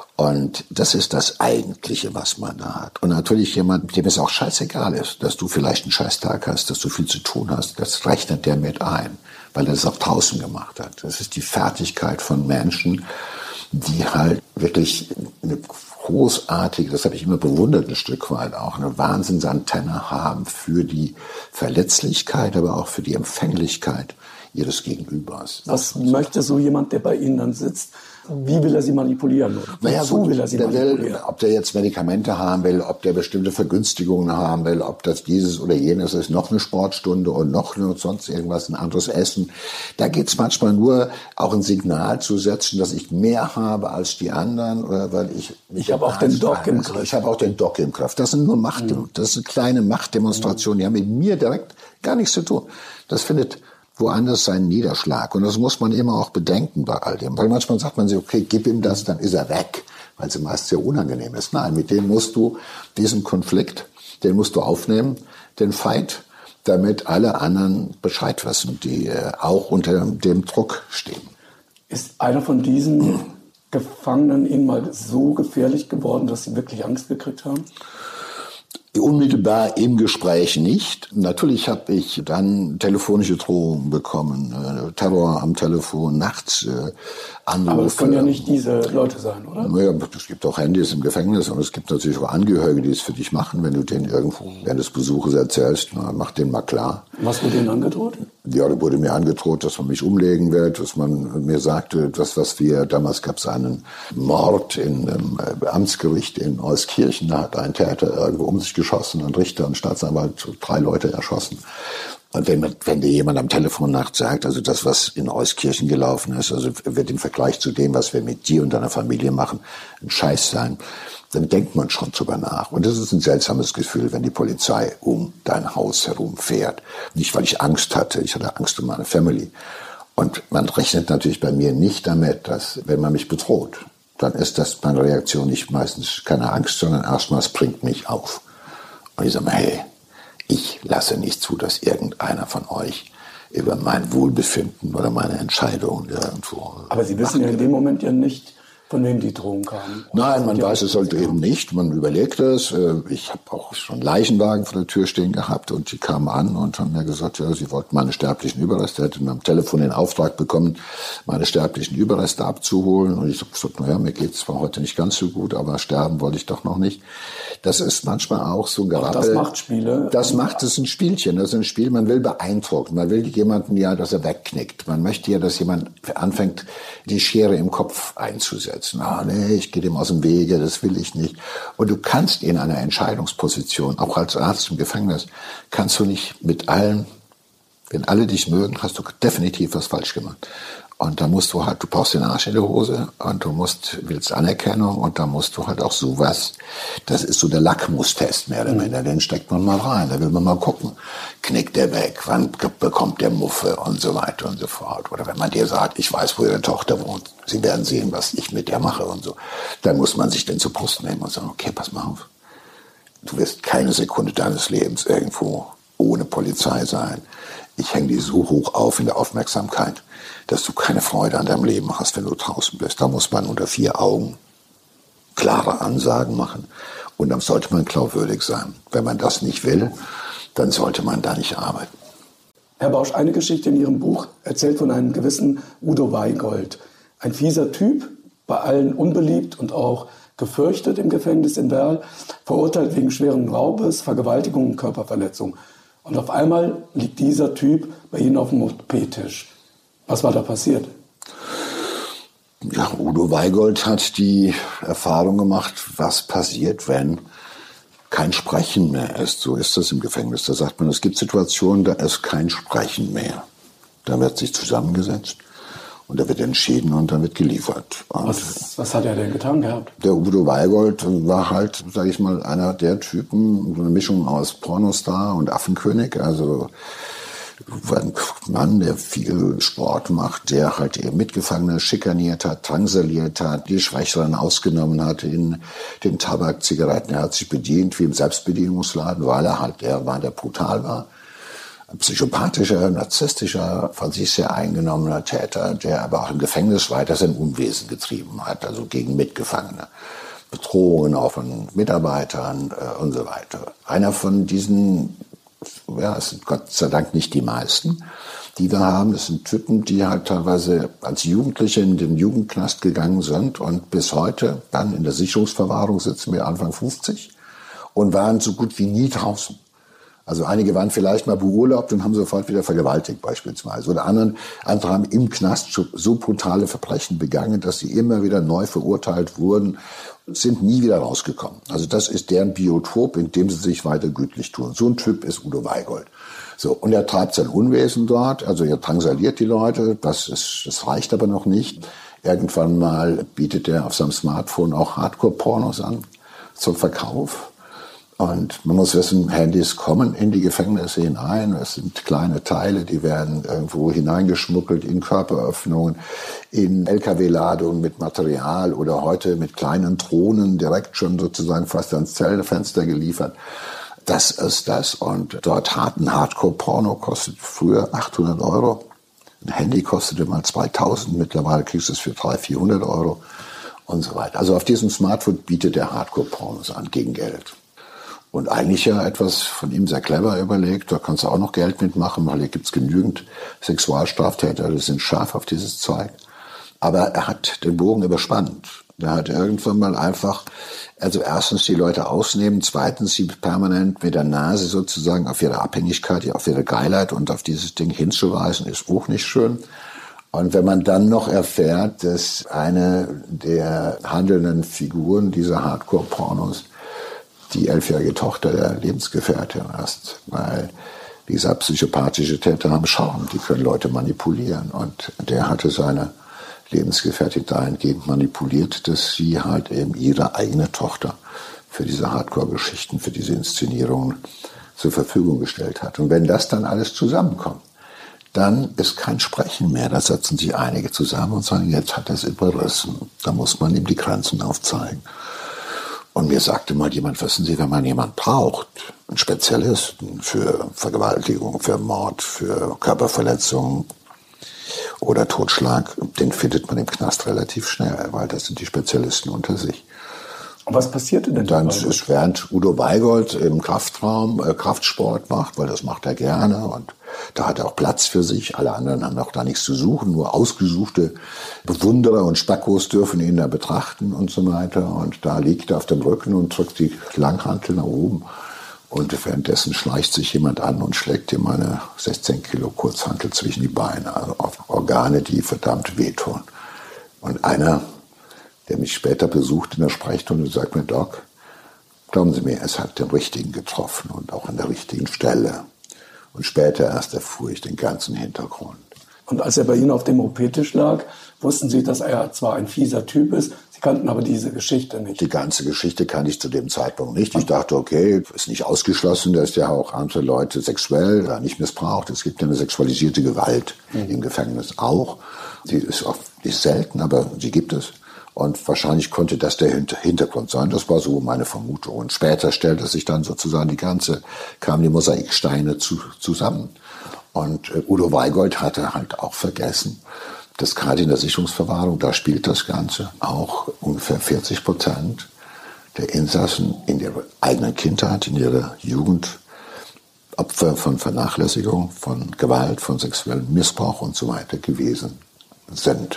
Und das ist das Eigentliche, was man da hat. Und natürlich jemand, dem es auch scheißegal ist, dass du vielleicht einen Scheißtag hast, dass du viel zu tun hast, das rechnet der mit ein, weil er das auch draußen gemacht hat. Das ist die Fertigkeit von Menschen, die halt wirklich eine großartige, das habe ich immer bewundert ein Stück weit auch, eine Wahnsinnsantenne haben für die Verletzlichkeit, aber auch für die Empfänglichkeit ihres Gegenübers. Was möchte so jemand, der bei Ihnen dann sitzt? Wie will er sie manipulieren? Wozu will er sie manipulieren? Ob der jetzt Medikamente haben will, ob der bestimmte Vergünstigungen haben will, ob das dieses oder jenes ist, noch eine Sportstunde und noch sonst irgendwas, ein anderes Essen. Da geht es manchmal nur, auch ein Signal zu setzen, dass ich mehr habe als die anderen, oder weil ich habe auch den Doc im Griff. Ich habe auch den Doc im Griff. Das sind nur das sind kleine Machtdemonstrationen, die haben mit mir direkt gar nichts zu tun. Das findet woanders seinen Niederschlag. Und das muss man immer auch bedenken bei all dem. Weil manchmal sagt man sich, okay, gib ihm das, dann ist er weg. Weil es meist sehr unangenehm ist. Nein, mit dem musst du diesen Konflikt, den musst du aufnehmen, den Fight, damit alle anderen Bescheid wissen, die auch unter dem Druck stehen. Ist einer von diesen Gefangenen Ihnen mal so gefährlich geworden, dass Sie wirklich Angst gekriegt haben? Unmittelbar im Gespräch nicht. Natürlich habe ich dann telefonische Drohungen bekommen, Terror am Telefon, nachts Anrufe. Aber es können ja nicht diese Leute sein, oder? Naja, es gibt auch Handys im Gefängnis und es gibt natürlich auch Angehörige, die es für dich machen, wenn du denen irgendwo während des Besuches erzählst, mach denen mal klar. Was wurde Ihnen angedroht? Ja, da wurde mir angedroht, dass man mich umlegen wird, dass man mir sagte, damals gab es einen Mord im Amtsgericht in Euskirchen, da hat ein Täter irgendwo um sich geschossen, ein Richter, ein Staatsanwalt, 3 Leute erschossen. Und wenn dir jemand am Telefon nachts sagt, also das, was in Euskirchen gelaufen ist, also wird im Vergleich zu dem, was wir mit dir und deiner Familie machen, ein Scheiß sein, dann denkt man schon drüber nach. Und das ist ein seltsames Gefühl, wenn die Polizei um dein Haus herum fährt. Nicht, weil ich Angst hatte, ich hatte Angst um meine Family. Und man rechnet natürlich bei mir nicht damit, dass, wenn man mich bedroht, dann ist das meine Reaktion nicht meistens keine Angst, sondern erstmal, es bringt mich auf. Und ich sage mal, hey, ich lasse nicht zu, dass irgendeiner von euch über mein Wohlbefinden oder meine Entscheidung irgendwo... Aber Sie wissen ja in dem Moment ja nicht, von wem die Drohung kam. Nein, man weiß es halt eben nicht. Man überlegt es. Ich habe auch schon Leichenwagen vor der Tür stehen gehabt und die kamen an und haben mir gesagt, ja, sie wollten meine sterblichen Überreste. Hätten am Telefon den Auftrag bekommen, meine sterblichen Überreste abzuholen. Und ich habe gesagt, naja, mir geht es zwar heute nicht ganz so gut, aber sterben wollte ich doch noch nicht. Das ist manchmal auch so ein Gerappel. Das macht Spiele. Das macht es ein Spielchen. Das ist ein Spiel, man will beeindrucken. Man will jemanden ja, dass er wegknickt. Man möchte ja, dass jemand anfängt, die Schere im Kopf einzusetzen. Nee, ich gehe dem aus dem Wege, das will ich nicht. Und du kannst in einer Entscheidungsposition, auch als Arzt im Gefängnis, kannst du nicht mit allen, wenn alle dich mögen, hast du definitiv was falsch gemacht. Und da musst du halt, du brauchst den Arsch in der Hose und du willst Anerkennung und da musst du halt auch sowas, das ist so der Lackmustest mehr oder weniger, den steckt man mal rein, da will man mal gucken, knickt der weg, wann bekommt der Muffe und so weiter und so fort. Oder wenn man dir sagt, ich weiß, wo ihre Tochter wohnt, sie werden sehen, was ich mit der mache und so, dann muss man sich den zur Brust nehmen und sagen, okay, pass mal auf, du wirst keine Sekunde deines Lebens irgendwo ohne Polizei sein. Ich hänge die so hoch auf in der Aufmerksamkeit, dass du keine Freude an deinem Leben hast, wenn du draußen bist. Da muss man unter 4 Augen klare Ansagen machen. Und dann sollte man glaubwürdig sein. Wenn man das nicht will, dann sollte man da nicht arbeiten. Herr Bausch, eine Geschichte in Ihrem Buch erzählt von einem gewissen Udo Weigold. Ein fieser Typ, bei allen unbeliebt und auch gefürchtet im Gefängnis in Werl, verurteilt wegen schweren Raubes, Vergewaltigung und Körperverletzung. Und auf einmal liegt dieser Typ bei Ihnen auf dem OP-Tisch. Was war da passiert? Ja, Udo Weigold hat die Erfahrung gemacht, was passiert, wenn kein Sprechen mehr ist. So ist das im Gefängnis. Da sagt man, es gibt Situationen, da ist kein Sprechen mehr. Da wird sich zusammengesetzt und da wird entschieden und dann wird geliefert. Was hat er denn getan gehabt? Der Udo Weigold war halt, sage ich mal, einer der Typen, so eine Mischung aus Pornostar und Affenkönig. Also war ein Mann, der viel Sport macht, der halt eben Mitgefangene schikaniert hat, drangsaliert hat, die Schwächeren ausgenommen hat in den Tabak, Zigaretten. Er hat sich bedient wie im Selbstbedienungsladen, weil er halt der war, der brutal war. Ein psychopathischer, narzisstischer, von sich sehr eingenommener Täter, der aber auch im Gefängnis weiter sein Unwesen getrieben hat, also gegen Mitgefangene. Bedrohungen auch von Mitarbeitern und so weiter. Einer von diesen, ja, es sind Gott sei Dank nicht die meisten, die wir haben. Das sind Typen, die halt teilweise als Jugendliche in den Jugendknast gegangen sind und bis heute dann in der Sicherungsverwahrung sitzen wir Anfang 50 und waren so gut wie nie draußen. Also einige waren vielleicht mal beurlaubt und haben sofort wieder vergewaltigt beispielsweise. Oder andere haben im Knast so brutale Verbrechen begangen, dass sie immer wieder neu verurteilt wurden und sind nie wieder rausgekommen. Also das ist deren Biotop, in dem sie sich weiter gütlich tun. So ein Typ ist Udo Weigold. So, und er treibt sein Unwesen dort, also er drangsaliert die Leute, das reicht aber noch nicht. Irgendwann mal bietet er auf seinem Smartphone auch Hardcore-Pornos an zum Verkauf. Und man muss wissen, Handys kommen in die Gefängnisse hinein. Es sind kleine Teile, die werden irgendwo hineingeschmuggelt in Körperöffnungen, in LKW-Ladungen mit Material oder heute mit kleinen Drohnen direkt schon sozusagen fast ans Zellenfenster geliefert. Das ist das. Und dort ein Hardcore-Porno kostet früher 800 €. Ein Handy kostete mal 2000. Mittlerweile kriegst du es für 300, 400 € und so weiter. Also auf diesem Smartphone bietet der Hardcore-Pornos an gegen Geld. Und eigentlich ja etwas von ihm sehr clever überlegt, da kannst du auch noch Geld mitmachen, weil hier gibt's genügend Sexualstraftäter, die sind scharf auf dieses Zeug. Aber er hat den Bogen überspannt. Er hat irgendwann mal einfach, also erstens die Leute ausnehmen, zweitens sie permanent mit der Nase sozusagen auf ihre Abhängigkeit, auf ihre Geilheit und auf dieses Ding hinzuweisen, ist auch nicht schön. Und wenn man dann noch erfährt, dass eine der handelnden Figuren dieser Hardcore-Pornos die 11-jährige Tochter der Lebensgefährtin ist, weil Wie gesagt, psychopathische Täter haben Charme, die können Leute manipulieren. Und der hatte seine Lebensgefährtin dahingehend manipuliert, dass sie halt eben ihre eigene Tochter für diese Hardcore-Geschichten, für diese Inszenierungen zur Verfügung gestellt hat. Und wenn das dann alles zusammenkommt, dann ist kein Sprechen mehr. Da setzen sich einige zusammen und sagen, jetzt hat er es überrissen. Da muss man ihm die Grenzen aufzeigen. Und mir sagte mal jemand, wissen Sie, wenn man jemanden braucht, einen Spezialisten für Vergewaltigung, für Mord, für Körperverletzung oder Totschlag, den findet man im Knast relativ schnell, weil das sind die Spezialisten unter sich. Und was passierte denn dann? Dann ist, während Udo Weigold im Kraftraum Kraftsport macht, weil das macht er gerne und da hat er auch Platz für sich. Alle anderen haben auch da nichts zu suchen. Nur ausgesuchte Bewunderer und Spackos dürfen ihn da betrachten und so weiter. Und da liegt er auf dem Rücken und drückt die Langhantel nach oben. Und währenddessen schleicht sich jemand an und schlägt ihm eine 16 Kilo Kurzhantel zwischen die Beine. Also auf Organe, die verdammt wehtun. Und einer, der mich später besucht in der Sprechstunde, sagt mir, Doc, glauben Sie mir, es hat den Richtigen getroffen und auch an der richtigen Stelle. Und später erst erfuhr ich den ganzen Hintergrund. Und als er bei Ihnen auf dem OP-Tisch lag, wussten Sie, dass er zwar ein fieser Typ ist, Sie kannten aber diese Geschichte nicht. Die ganze Geschichte kannte ich zu dem Zeitpunkt nicht. Ich dachte, okay, ist nicht ausgeschlossen, dass der auch andere Leute sexuell nicht missbraucht. Es gibt ja eine sexualisierte Gewalt im Gefängnis auch. Die ist selten, aber sie gibt es. Und wahrscheinlich konnte das der Hintergrund sein. Das war so meine Vermutung. Und später stellte sich dann sozusagen kamen die Mosaiksteine zusammen. Und Udo Weigold hatte halt auch vergessen, dass gerade in der Sicherungsverwahrung, da spielt das Ganze, auch ungefähr 40% der Insassen in ihrer eigenen Kindheit, in ihrer Jugend Opfer von Vernachlässigung, von Gewalt, von sexuellem Missbrauch und so weiter gewesen sind.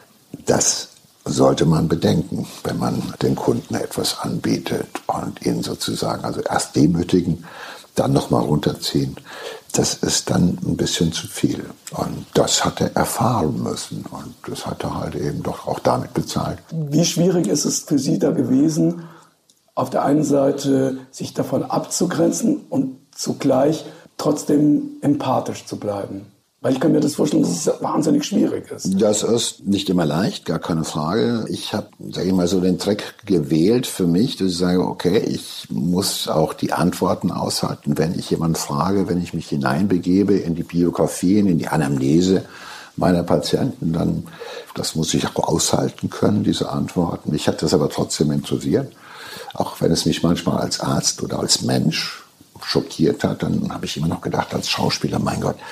Das sollte man bedenken, wenn man den Kunden etwas anbietet und ihn sozusagen also erst demütigen, dann nochmal runterziehen. Das ist dann ein bisschen zu viel. Und das hat er erfahren müssen. Und das hat er halt eben doch auch damit bezahlt. Wie schwierig ist es für Sie da gewesen, auf der einen Seite sich davon abzugrenzen und zugleich trotzdem empathisch zu bleiben? Weil ich kann mir das vorstellen, dass es wahnsinnig schwierig ist. Das ist nicht immer leicht, gar keine Frage. Ich habe, sage ich mal, so den Trick gewählt für mich, dass ich sage, okay, ich muss auch die Antworten aushalten, wenn ich jemanden frage, wenn ich mich hineinbegebe in die Biografien, in die Anamnese meiner Patienten, dann das muss ich auch aushalten können, diese Antworten. Mich hat das aber trotzdem interessiert, auch wenn es mich manchmal als Arzt oder als Mensch schockiert hat, dann habe ich immer noch gedacht, als Schauspieler, mein Gott,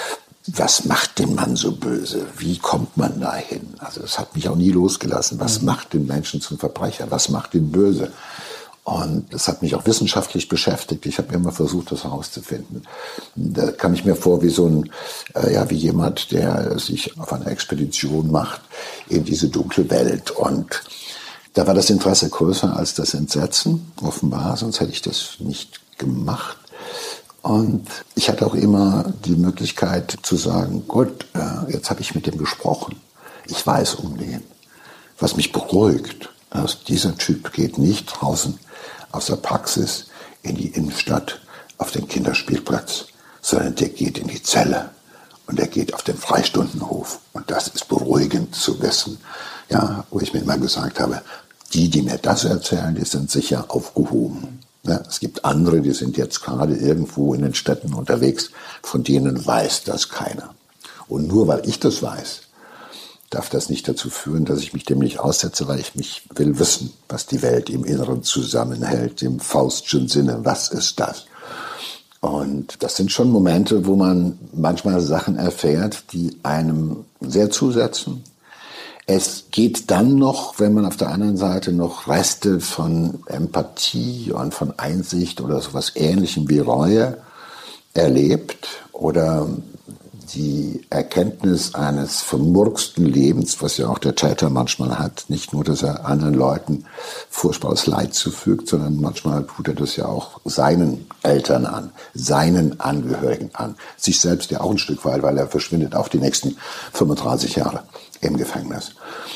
was macht den Mann so böse? Wie kommt man dahin? Also das hat mich auch nie losgelassen. Was macht den Menschen zum Verbrecher? Was macht ihn böse? Und das hat mich auch wissenschaftlich beschäftigt. Ich habe immer versucht, das herauszufinden. Da kam ich mir vor wie wie jemand, der sich auf eine Expedition macht in diese dunkle Welt. Und da war das Interesse größer als das Entsetzen, offenbar, sonst hätte ich das nicht gemacht. Und ich hatte auch immer die Möglichkeit zu sagen, gut, jetzt habe ich mit dem gesprochen. Ich weiß um den. Was mich beruhigt, dass dieser Typ geht nicht draußen aus der Praxis in die Innenstadt auf den Kinderspielplatz, sondern der geht in die Zelle und der geht auf den Freistundenhof. Und das ist beruhigend zu wissen, ja, wo ich mir immer gesagt habe, die mir das erzählen, die sind sicher aufgehoben. Ja, es gibt andere, die sind jetzt gerade irgendwo in den Städten unterwegs, von denen weiß das keiner. Und nur weil ich das weiß, darf das nicht dazu führen, dass ich mich dem nicht aussetze, weil ich will wissen, was die Welt im Inneren zusammenhält, im faustschen Sinne. Was ist das? Und das sind schon Momente, wo man manchmal Sachen erfährt, die einem sehr zusetzen. Es geht dann noch, wenn man auf der anderen Seite noch Reste von Empathie und von Einsicht oder sowas Ähnlichem wie Reue erlebt oder die Erkenntnis eines vermurksten Lebens, was ja auch der Täter manchmal hat. Nicht nur, dass er anderen Leuten furchtbares Leid zufügt, sondern manchmal tut er das ja auch seinen Eltern an, seinen Angehörigen an. Sich selbst ja auch ein Stück weit, weil er verschwindet auch die nächsten 35 Jahre im Gefängnis.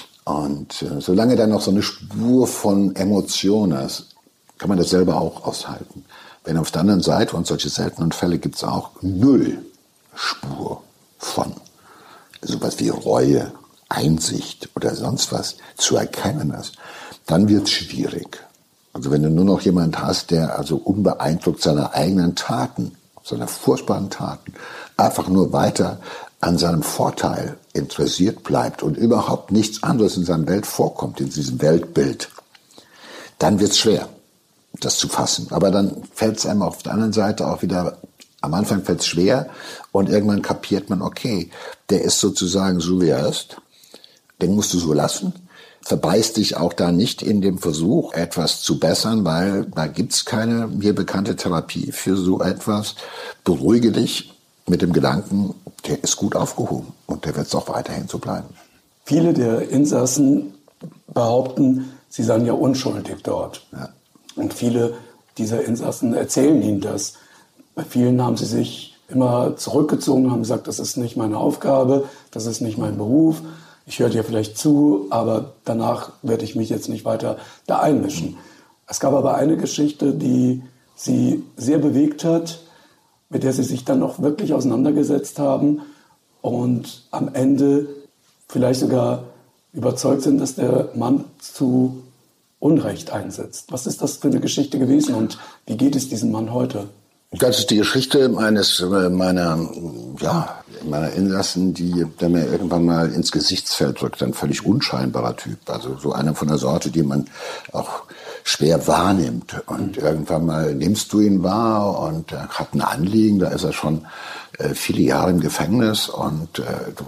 Und solange da noch so eine Spur von Emotion ist, kann man das selber auch aushalten. Wenn auf der anderen Seite, und solche seltenen Fälle gibt es auch, null Spur von sowas wie Reue, Einsicht oder sonst was zu erkennen ist, dann wird es schwierig. Also wenn du nur noch jemand hast, der also unbeeindruckt seiner eigenen Taten, seiner furchtbaren Taten, einfach nur weiter an seinem Vorteil interessiert bleibt und überhaupt nichts anderes in seiner Welt vorkommt, in diesem Weltbild, dann wird es schwer, das zu fassen. Aber dann fällt es einem auf der anderen Seite auch wieder, am Anfang fällt es schwer und irgendwann kapiert man, okay, der ist sozusagen so, wie er ist, den musst du so lassen. Verbeiß dich auch da nicht in dem Versuch, etwas zu bessern, weil da gibt's keine mir bekannte Therapie für so etwas. Beruhige dich mit dem Gedanken, der ist gut aufgehoben und der wird es auch weiterhin so bleiben. Viele der Insassen behaupten, sie seien ja unschuldig dort. Ja. Und viele dieser Insassen erzählen ihnen das. Bei vielen haben sie sich immer zurückgezogen, haben gesagt, das ist nicht meine Aufgabe, das ist nicht mein Beruf. Ich höre dir vielleicht zu, aber danach werde ich mich jetzt nicht weiter da einmischen. Es gab aber eine Geschichte, die sie sehr bewegt hat, mit der sie sich dann auch wirklich auseinandergesetzt haben und am Ende vielleicht sogar überzeugt sind, dass der Mann zu Unrecht einsetzt. Was ist das für eine Geschichte gewesen und wie geht es diesem Mann heute? Das ist die Geschichte meiner Insassen, der mir irgendwann mal ins Gesichtsfeld drückt. Ein völlig unscheinbarer Typ. Also so einer von der Sorte, die man auch schwer wahrnimmt. Und irgendwann mal nimmst du ihn wahr und er hat ein Anliegen. Da ist er schon viele Jahre im Gefängnis und du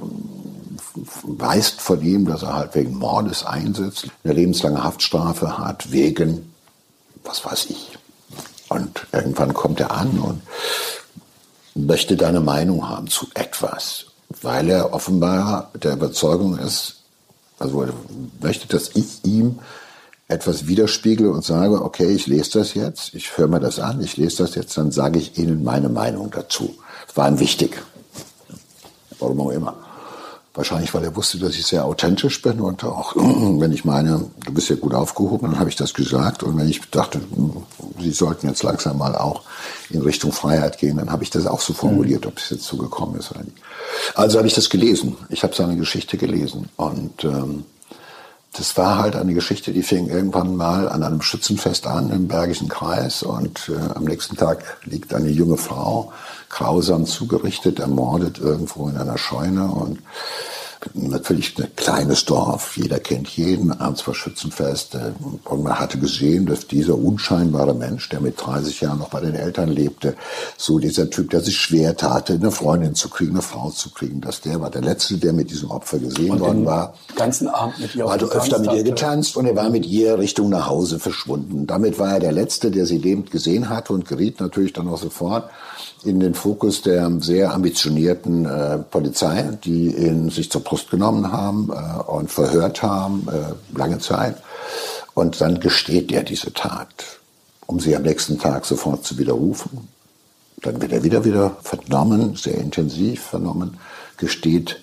weißt von ihm, dass er halt wegen Mordes einsitzt, eine lebenslange Haftstrafe hat, wegen, was weiß ich. Und irgendwann kommt er an und möchte deine Meinung haben zu etwas, weil er offenbar der Überzeugung ist, also er möchte, dass ich ihm etwas widerspiegle und sage, okay, ich lese das jetzt, ich höre mir das an, ich lese das jetzt, dann sage ich Ihnen meine Meinung dazu. Das war ihm wichtig, warum auch immer. Wahrscheinlich, weil er wusste, dass ich sehr authentisch bin und auch, wenn ich meine, du bist ja gut aufgehoben, dann habe ich das gesagt. Und wenn ich dachte, Sie sollten jetzt langsam mal auch in Richtung Freiheit gehen, dann habe ich das auch so formuliert, ob es jetzt so gekommen ist oder nicht. Also habe ich das gelesen. Ich habe seine Geschichte gelesen. Und das war halt eine Geschichte, die fing irgendwann mal an einem Schützenfest an im Bergischen Kreis. Und am nächsten Tag liegt eine junge Frau, grausam zugerichtet, ermordet irgendwo in einer Scheune. Und natürlich ein kleines Dorf, jeder kennt jeden, abends war Schützenfest. Und man hatte gesehen, dass dieser unscheinbare Mensch, der mit 30 Jahren noch bei den Eltern lebte, so dieser Typ, der sich schwer tat, eine Freundin zu kriegen, eine Frau zu kriegen, dass der war der Letzte, der mit diesem Opfer gesehen worden war. Den ganzen Abend mit ihr hatte öfter mit ihr getanzt und er war mit ihr Richtung nach Hause verschwunden. Damit war er der Letzte, der sie lebend gesehen hatte und geriet natürlich dann auch sofort in den Fokus der sehr ambitionierten Polizei, die ihn sich zur Brust genommen haben und verhört haben, lange Zeit. Und dann gesteht er diese Tat, um sie am nächsten Tag sofort zu widerrufen. Dann wird er wieder vernommen, sehr intensiv vernommen, gesteht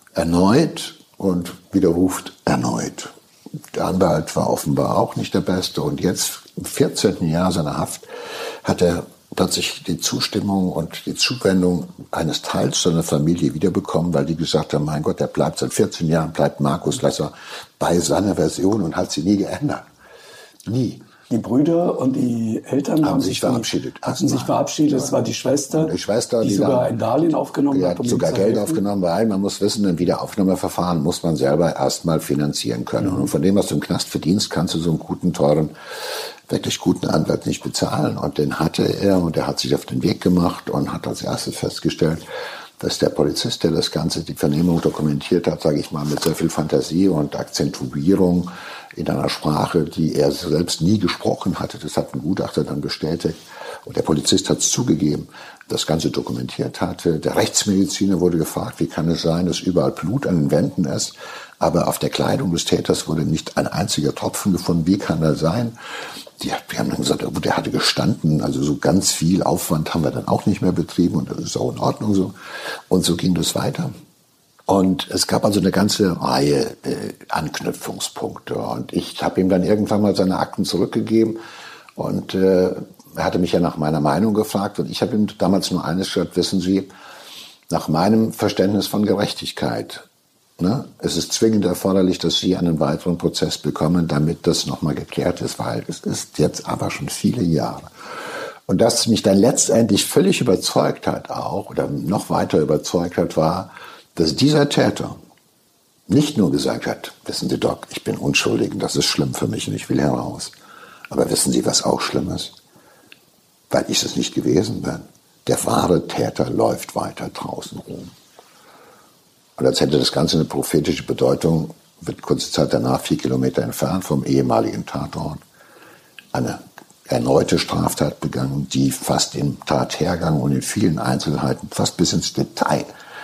erneut und widerruft erneut. Der Anwalt war offenbar auch nicht der Beste. Und jetzt, im 14. Jahr seiner Haft, hat er plötzlich die Zustimmung und die Zuwendung eines Teils seiner Familie wiederbekommen, weil die gesagt haben, mein Gott, der bleibt seit 14 Jahren, bleibt Markus Lesser bei seiner Version und hat sie nie geändert. Nie. Die Brüder und die Eltern haben sich verabschiedet. Das war die Schwester, die sogar ein Darlehen aufgenommen hat. Die hat sogar Geld aufgenommen, weil man muss wissen, ein Wiederaufnahmeverfahren muss man selber erstmal finanzieren können. Und von dem, was du im Knast verdienst, kannst du so einen guten, teuren, wirklich guten Anwalt nicht bezahlen. Und den hatte er und er hat sich auf den Weg gemacht und hat als erstes festgestellt, dass der Polizist, der das Ganze, die Vernehmung dokumentiert hat, sage ich mal, mit sehr viel Fantasie und Akzentuierung in einer Sprache, die er selbst nie gesprochen hatte, das hat ein Gutachter dann bestätigt, und der Polizist hat es zugegeben, das Ganze dokumentiert hatte. Der Rechtsmediziner wurde gefragt, wie kann es sein, dass überall Blut an den Wänden ist, aber auf der Kleidung des Täters wurde nicht ein einziger Tropfen gefunden. Wie kann das sein? Wir haben dann gesagt, der hatte gestanden, also so ganz viel Aufwand haben wir dann auch nicht mehr betrieben und das ist auch in Ordnung so. Und so ging das weiter. Und es gab also eine ganze Reihe Anknüpfungspunkte. Und ich habe ihm dann irgendwann mal seine Akten zurückgegeben und er hatte mich ja nach meiner Meinung gefragt und ich habe ihm damals nur eines gesagt, wissen Sie, nach meinem Verständnis von Gerechtigkeit, ne, es ist zwingend erforderlich, dass Sie einen weiteren Prozess bekommen, damit das nochmal geklärt ist, weil es ist jetzt aber schon viele Jahre. Und das mich dann letztendlich völlig überzeugt hat auch, oder noch weiter überzeugt hat, war, dass dieser Täter nicht nur gesagt hat, wissen Sie, Doc, ich bin unschuldig und das ist schlimm für mich und ich will heraus. Aber wissen Sie, was auch schlimm ist? Weil ich es nicht gewesen bin. Der wahre Täter läuft weiter draußen rum. Und als hätte das Ganze eine prophetische Bedeutung, wird kurze Zeit danach 4 Kilometer entfernt vom ehemaligen Tatort eine erneute Straftat begangen, die fast im Tathergang und in vielen Einzelheiten, fast bis ins Detail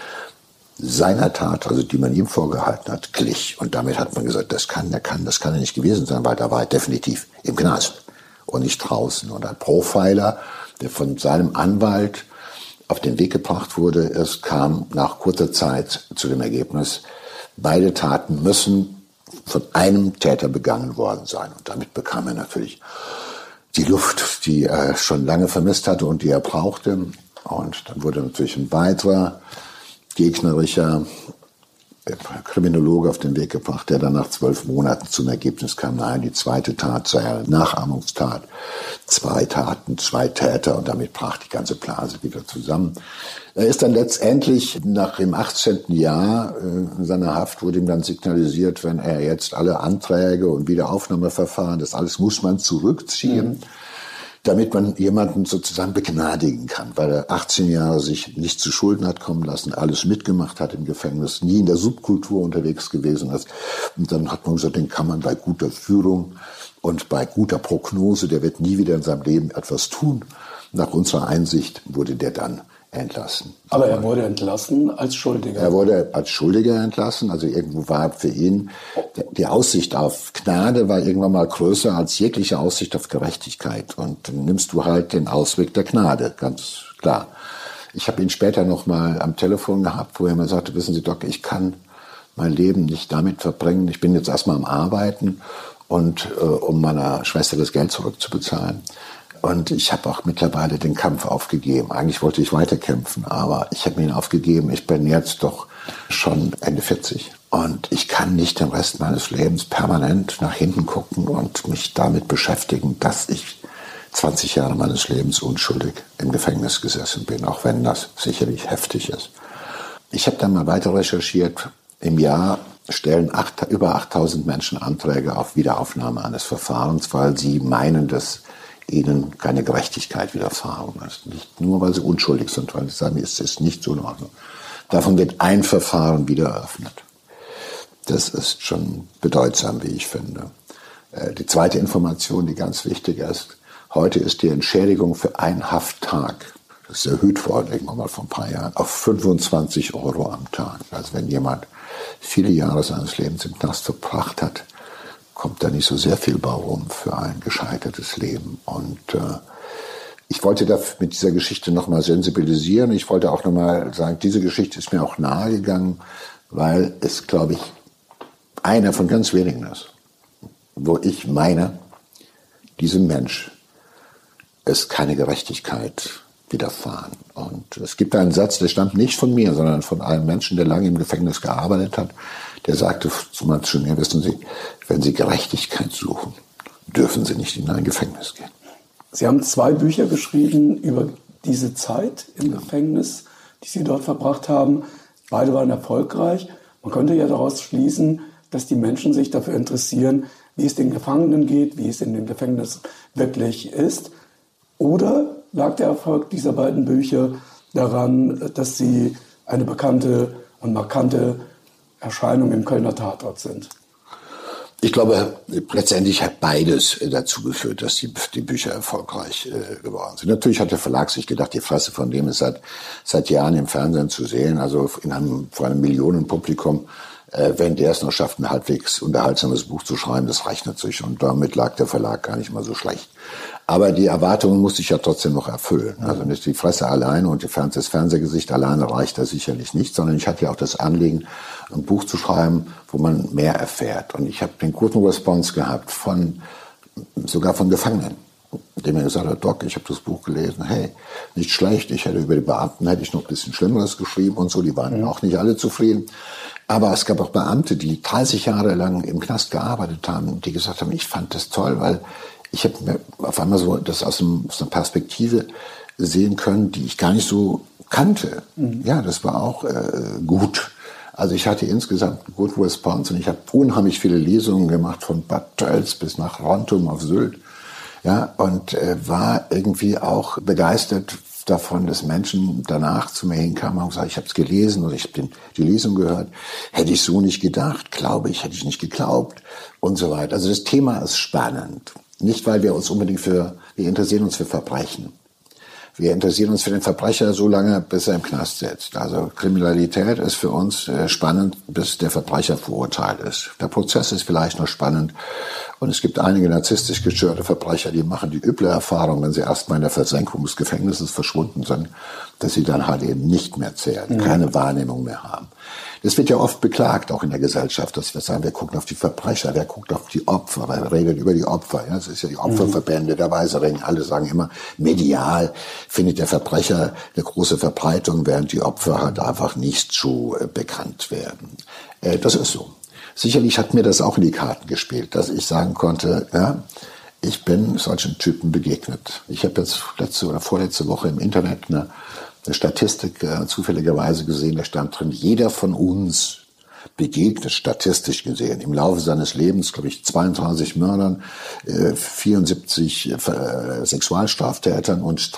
seiner Tat, also die man ihm vorgehalten hat, glich. Und damit hat man gesagt, das kann er nicht gewesen sein, weil da war er definitiv im Knast und nicht draußen. Und ein Profiler, der von seinem Anwalt auf den Weg gebracht wurde, es kam nach kurzer Zeit zu dem Ergebnis, beide Taten müssen von einem Täter begangen worden sein. Und damit bekam er natürlich die Luft, die er schon lange vermisst hatte und die er brauchte. Und dann wurde natürlich ein weiterer gegnerischer Kriminologe auf den Weg gebracht, der dann nach 12 Monaten zum Ergebnis kam, nein, die zweite Tat sei eine Nachahmungstat. 2 Taten, 2 Täter und damit brach die ganze Blase wieder zusammen. Er ist dann letztendlich nach dem 18. Jahr seiner Haft wurde ihm dann signalisiert, wenn er jetzt alle Anträge und Wiederaufnahmeverfahren, das alles muss man zurückziehen, damit man jemanden sozusagen begnadigen kann, weil er 18 Jahre sich nicht zu Schulden hat kommen lassen, alles mitgemacht hat im Gefängnis, nie in der Subkultur unterwegs gewesen ist. Und dann hat man gesagt, den kann man bei guter Führung und bei guter Prognose, der wird nie wieder in seinem Leben etwas tun. Nach unserer Einsicht wurde der dann entlassen. Aber er wurde entlassen als Schuldiger. Er wurde als Schuldiger entlassen. Also irgendwo war für ihn die Aussicht auf Gnade war irgendwann mal größer als jegliche Aussicht auf Gerechtigkeit. Und dann nimmst du halt den Ausweg der Gnade, ganz klar. Ich habe ihn später noch mal am Telefon gehabt, wo er mir sagte, wissen Sie, Doc, ich kann mein Leben nicht damit verbringen. Ich bin jetzt erstmal am Arbeiten und um meiner Schwester das Geld zurückzubezahlen. Und ich habe auch mittlerweile den Kampf aufgegeben. Eigentlich wollte ich weiterkämpfen, aber ich habe ihn aufgegeben. Ich bin jetzt doch schon Ende 40. Und ich kann nicht den Rest meines Lebens permanent nach hinten gucken und mich damit beschäftigen, dass ich 20 Jahre meines Lebens unschuldig im Gefängnis gesessen bin, auch wenn das sicherlich heftig ist. Ich habe dann mal weiter recherchiert. Im Jahr stellen über 8000 Menschen Anträge auf Wiederaufnahme eines Verfahrens, weil sie meinen, dass ihnen keine Gerechtigkeit widerfahren ist. Nicht nur, weil sie unschuldig sind, weil sie sagen, es ist nicht so in Ordnung. Davon wird ein Verfahren wieder eröffnet. Das ist schon bedeutsam, wie ich finde. Die zweite Information, die ganz wichtig ist, heute ist die Entschädigung für einen Hafttag, das ist erhöht worden, irgendwann mal vor ein paar Jahren, auf 25 € am Tag. Also wenn jemand viele Jahre seines Lebens im Knast verbracht hat, kommt da nicht so sehr viel bei rum für ein gescheitertes Leben. Und ich wollte da mit dieser Geschichte nochmal sensibilisieren. Ich wollte auch nochmal sagen, diese Geschichte ist mir auch nahegegangen, weil es, glaube ich, einer von ganz wenigen ist, wo ich meine, diesem Mensch ist keine Gerechtigkeit widerfahren. Und es gibt einen Satz, der stammt nicht von mir, sondern von einem Menschen, der lange im Gefängnis gearbeitet hat, der sagte zu mir, wissen Sie, wenn Sie Gerechtigkeit suchen, dürfen Sie nicht in ein Gefängnis gehen. Sie haben 2 Bücher geschrieben über diese Zeit im Gefängnis, die Sie dort verbracht haben. Beide waren erfolgreich. Man könnte ja daraus schließen, dass die Menschen sich dafür interessieren, wie es den Gefangenen geht, wie es in dem Gefängnis wirklich ist. Oder lag der Erfolg dieser beiden Bücher daran, dass sie eine bekannte und markante Erscheinung im Kölner Tatort sind? Ich glaube, letztendlich hat beides dazu geführt, dass die Bücher erfolgreich geworden sind. Natürlich hat der Verlag sich gedacht, die Fresse von dem ist seit Jahren im Fernsehen zu sehen, also vor einem Millionenpublikum. Wenn der es noch schafft, ein halbwegs unterhaltsames Buch zu schreiben, das reicht natürlich. Und damit lag der Verlag gar nicht mal so schlecht. Aber die Erwartungen musste ich ja trotzdem noch erfüllen. Also nicht die Fresse alleine und das Fernsehgesicht alleine reicht da sicherlich nicht, sondern ich hatte ja auch das Anliegen, ein Buch zu schreiben, wo man mehr erfährt. Und ich habe den guten Response gehabt sogar von Gefangenen. der mir gesagt hat, Doc, ich habe das Buch gelesen, hey, nicht schlecht, ich hätte über die Beamten hätte ich noch ein bisschen Schlimmeres geschrieben und so, die waren auch nicht alle zufrieden. Aber es gab auch Beamte, die 30 Jahre lang im Knast gearbeitet haben, die gesagt haben, ich fand das toll, weil ich habe mir auf einmal so das aus einer Perspektive sehen können, die ich gar nicht so kannte. Ja, das war auch gut. Also ich hatte insgesamt eine gute Response und ich habe unheimlich viele Lesungen gemacht, von Bad Tölz bis nach Rontum auf Sylt. Ja, und war irgendwie auch begeistert davon, dass Menschen danach zu mir hinkamen und gesagt, ich habe es gelesen oder ich habe die Lesung gehört. Hätte ich so nicht gedacht, glaube ich, hätte ich nicht geglaubt und so weiter. Also das Thema ist spannend. Nicht, weil wir uns unbedingt wir interessieren uns für Verbrechen. Wir interessieren uns für den Verbrecher so lange, bis er im Knast sitzt. Also Kriminalität ist für uns spannend, bis der Verbrecher verurteilt ist. Der Prozess ist vielleicht noch spannend. Und es gibt einige narzisstisch gestörte Verbrecher, die machen die üble Erfahrung, wenn sie erstmal in der Versenkung des Gefängnisses verschwunden sind, dass sie dann halt eben nicht mehr zählen, keine Wahrnehmung mehr haben. Das wird ja oft beklagt, auch in der Gesellschaft, dass wir sagen, wer guckt auf die Verbrecher, wer guckt auf die Opfer, wer redet über die Opfer. Ja, das ist ja die Opferverbände, der Weiße Ring, alle sagen immer, medial findet der Verbrecher eine große Verbreitung, während die Opfer halt einfach nicht so bekannt werden. Das ist so. Sicherlich hat mir das auch in die Karten gespielt, dass ich sagen konnte, ja, ich bin solchen Typen begegnet. Ich habe jetzt letzte oder vorletzte Woche im Internet eine Statistik zufälligerweise gesehen, da stand drin, jeder von uns begegnet, statistisch gesehen, im Laufe seines Lebens, glaube ich, 22 Mördern, 74 Sexualstraftätern und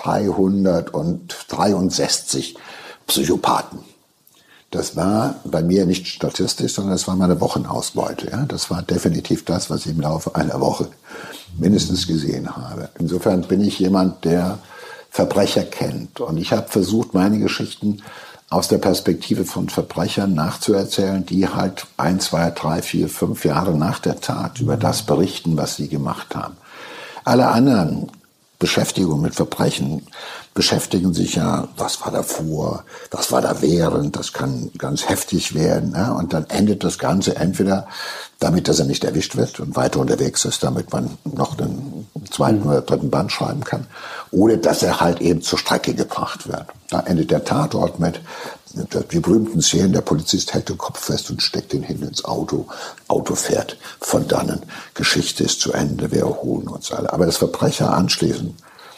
363 Psychopathen. Das war bei mir nicht statistisch, sondern das war meine Wochenausbeute. Ja? Das war definitiv das, was ich im Laufe einer Woche mindestens gesehen habe. Insofern bin ich jemand, der Verbrecher kennt. Und ich habe versucht, meine Geschichten aus der Perspektive von Verbrechern nachzuerzählen, die halt 1, 2, 3, 4, 5 Jahre nach der Tat über das berichten, was sie gemacht haben. Alle anderen Beschäftigung mit Verbrechen beschäftigen sich ja, was war davor, was war da während, das kann ganz heftig werden. Ja? Und dann endet das Ganze entweder damit, dass er nicht erwischt wird und weiter unterwegs ist, damit man noch einen zweiten oder dritten Band schreiben kann, oder dass er halt eben zur Strecke gebracht wird. Da endet der Tatort mit die berühmten Szenen, der Polizist hält den Kopf fest und steckt ihn hin ins Auto. Auto fährt von dannen. Geschichte ist zu Ende, wir erholen uns alle. Aber dass Verbrecher anschließend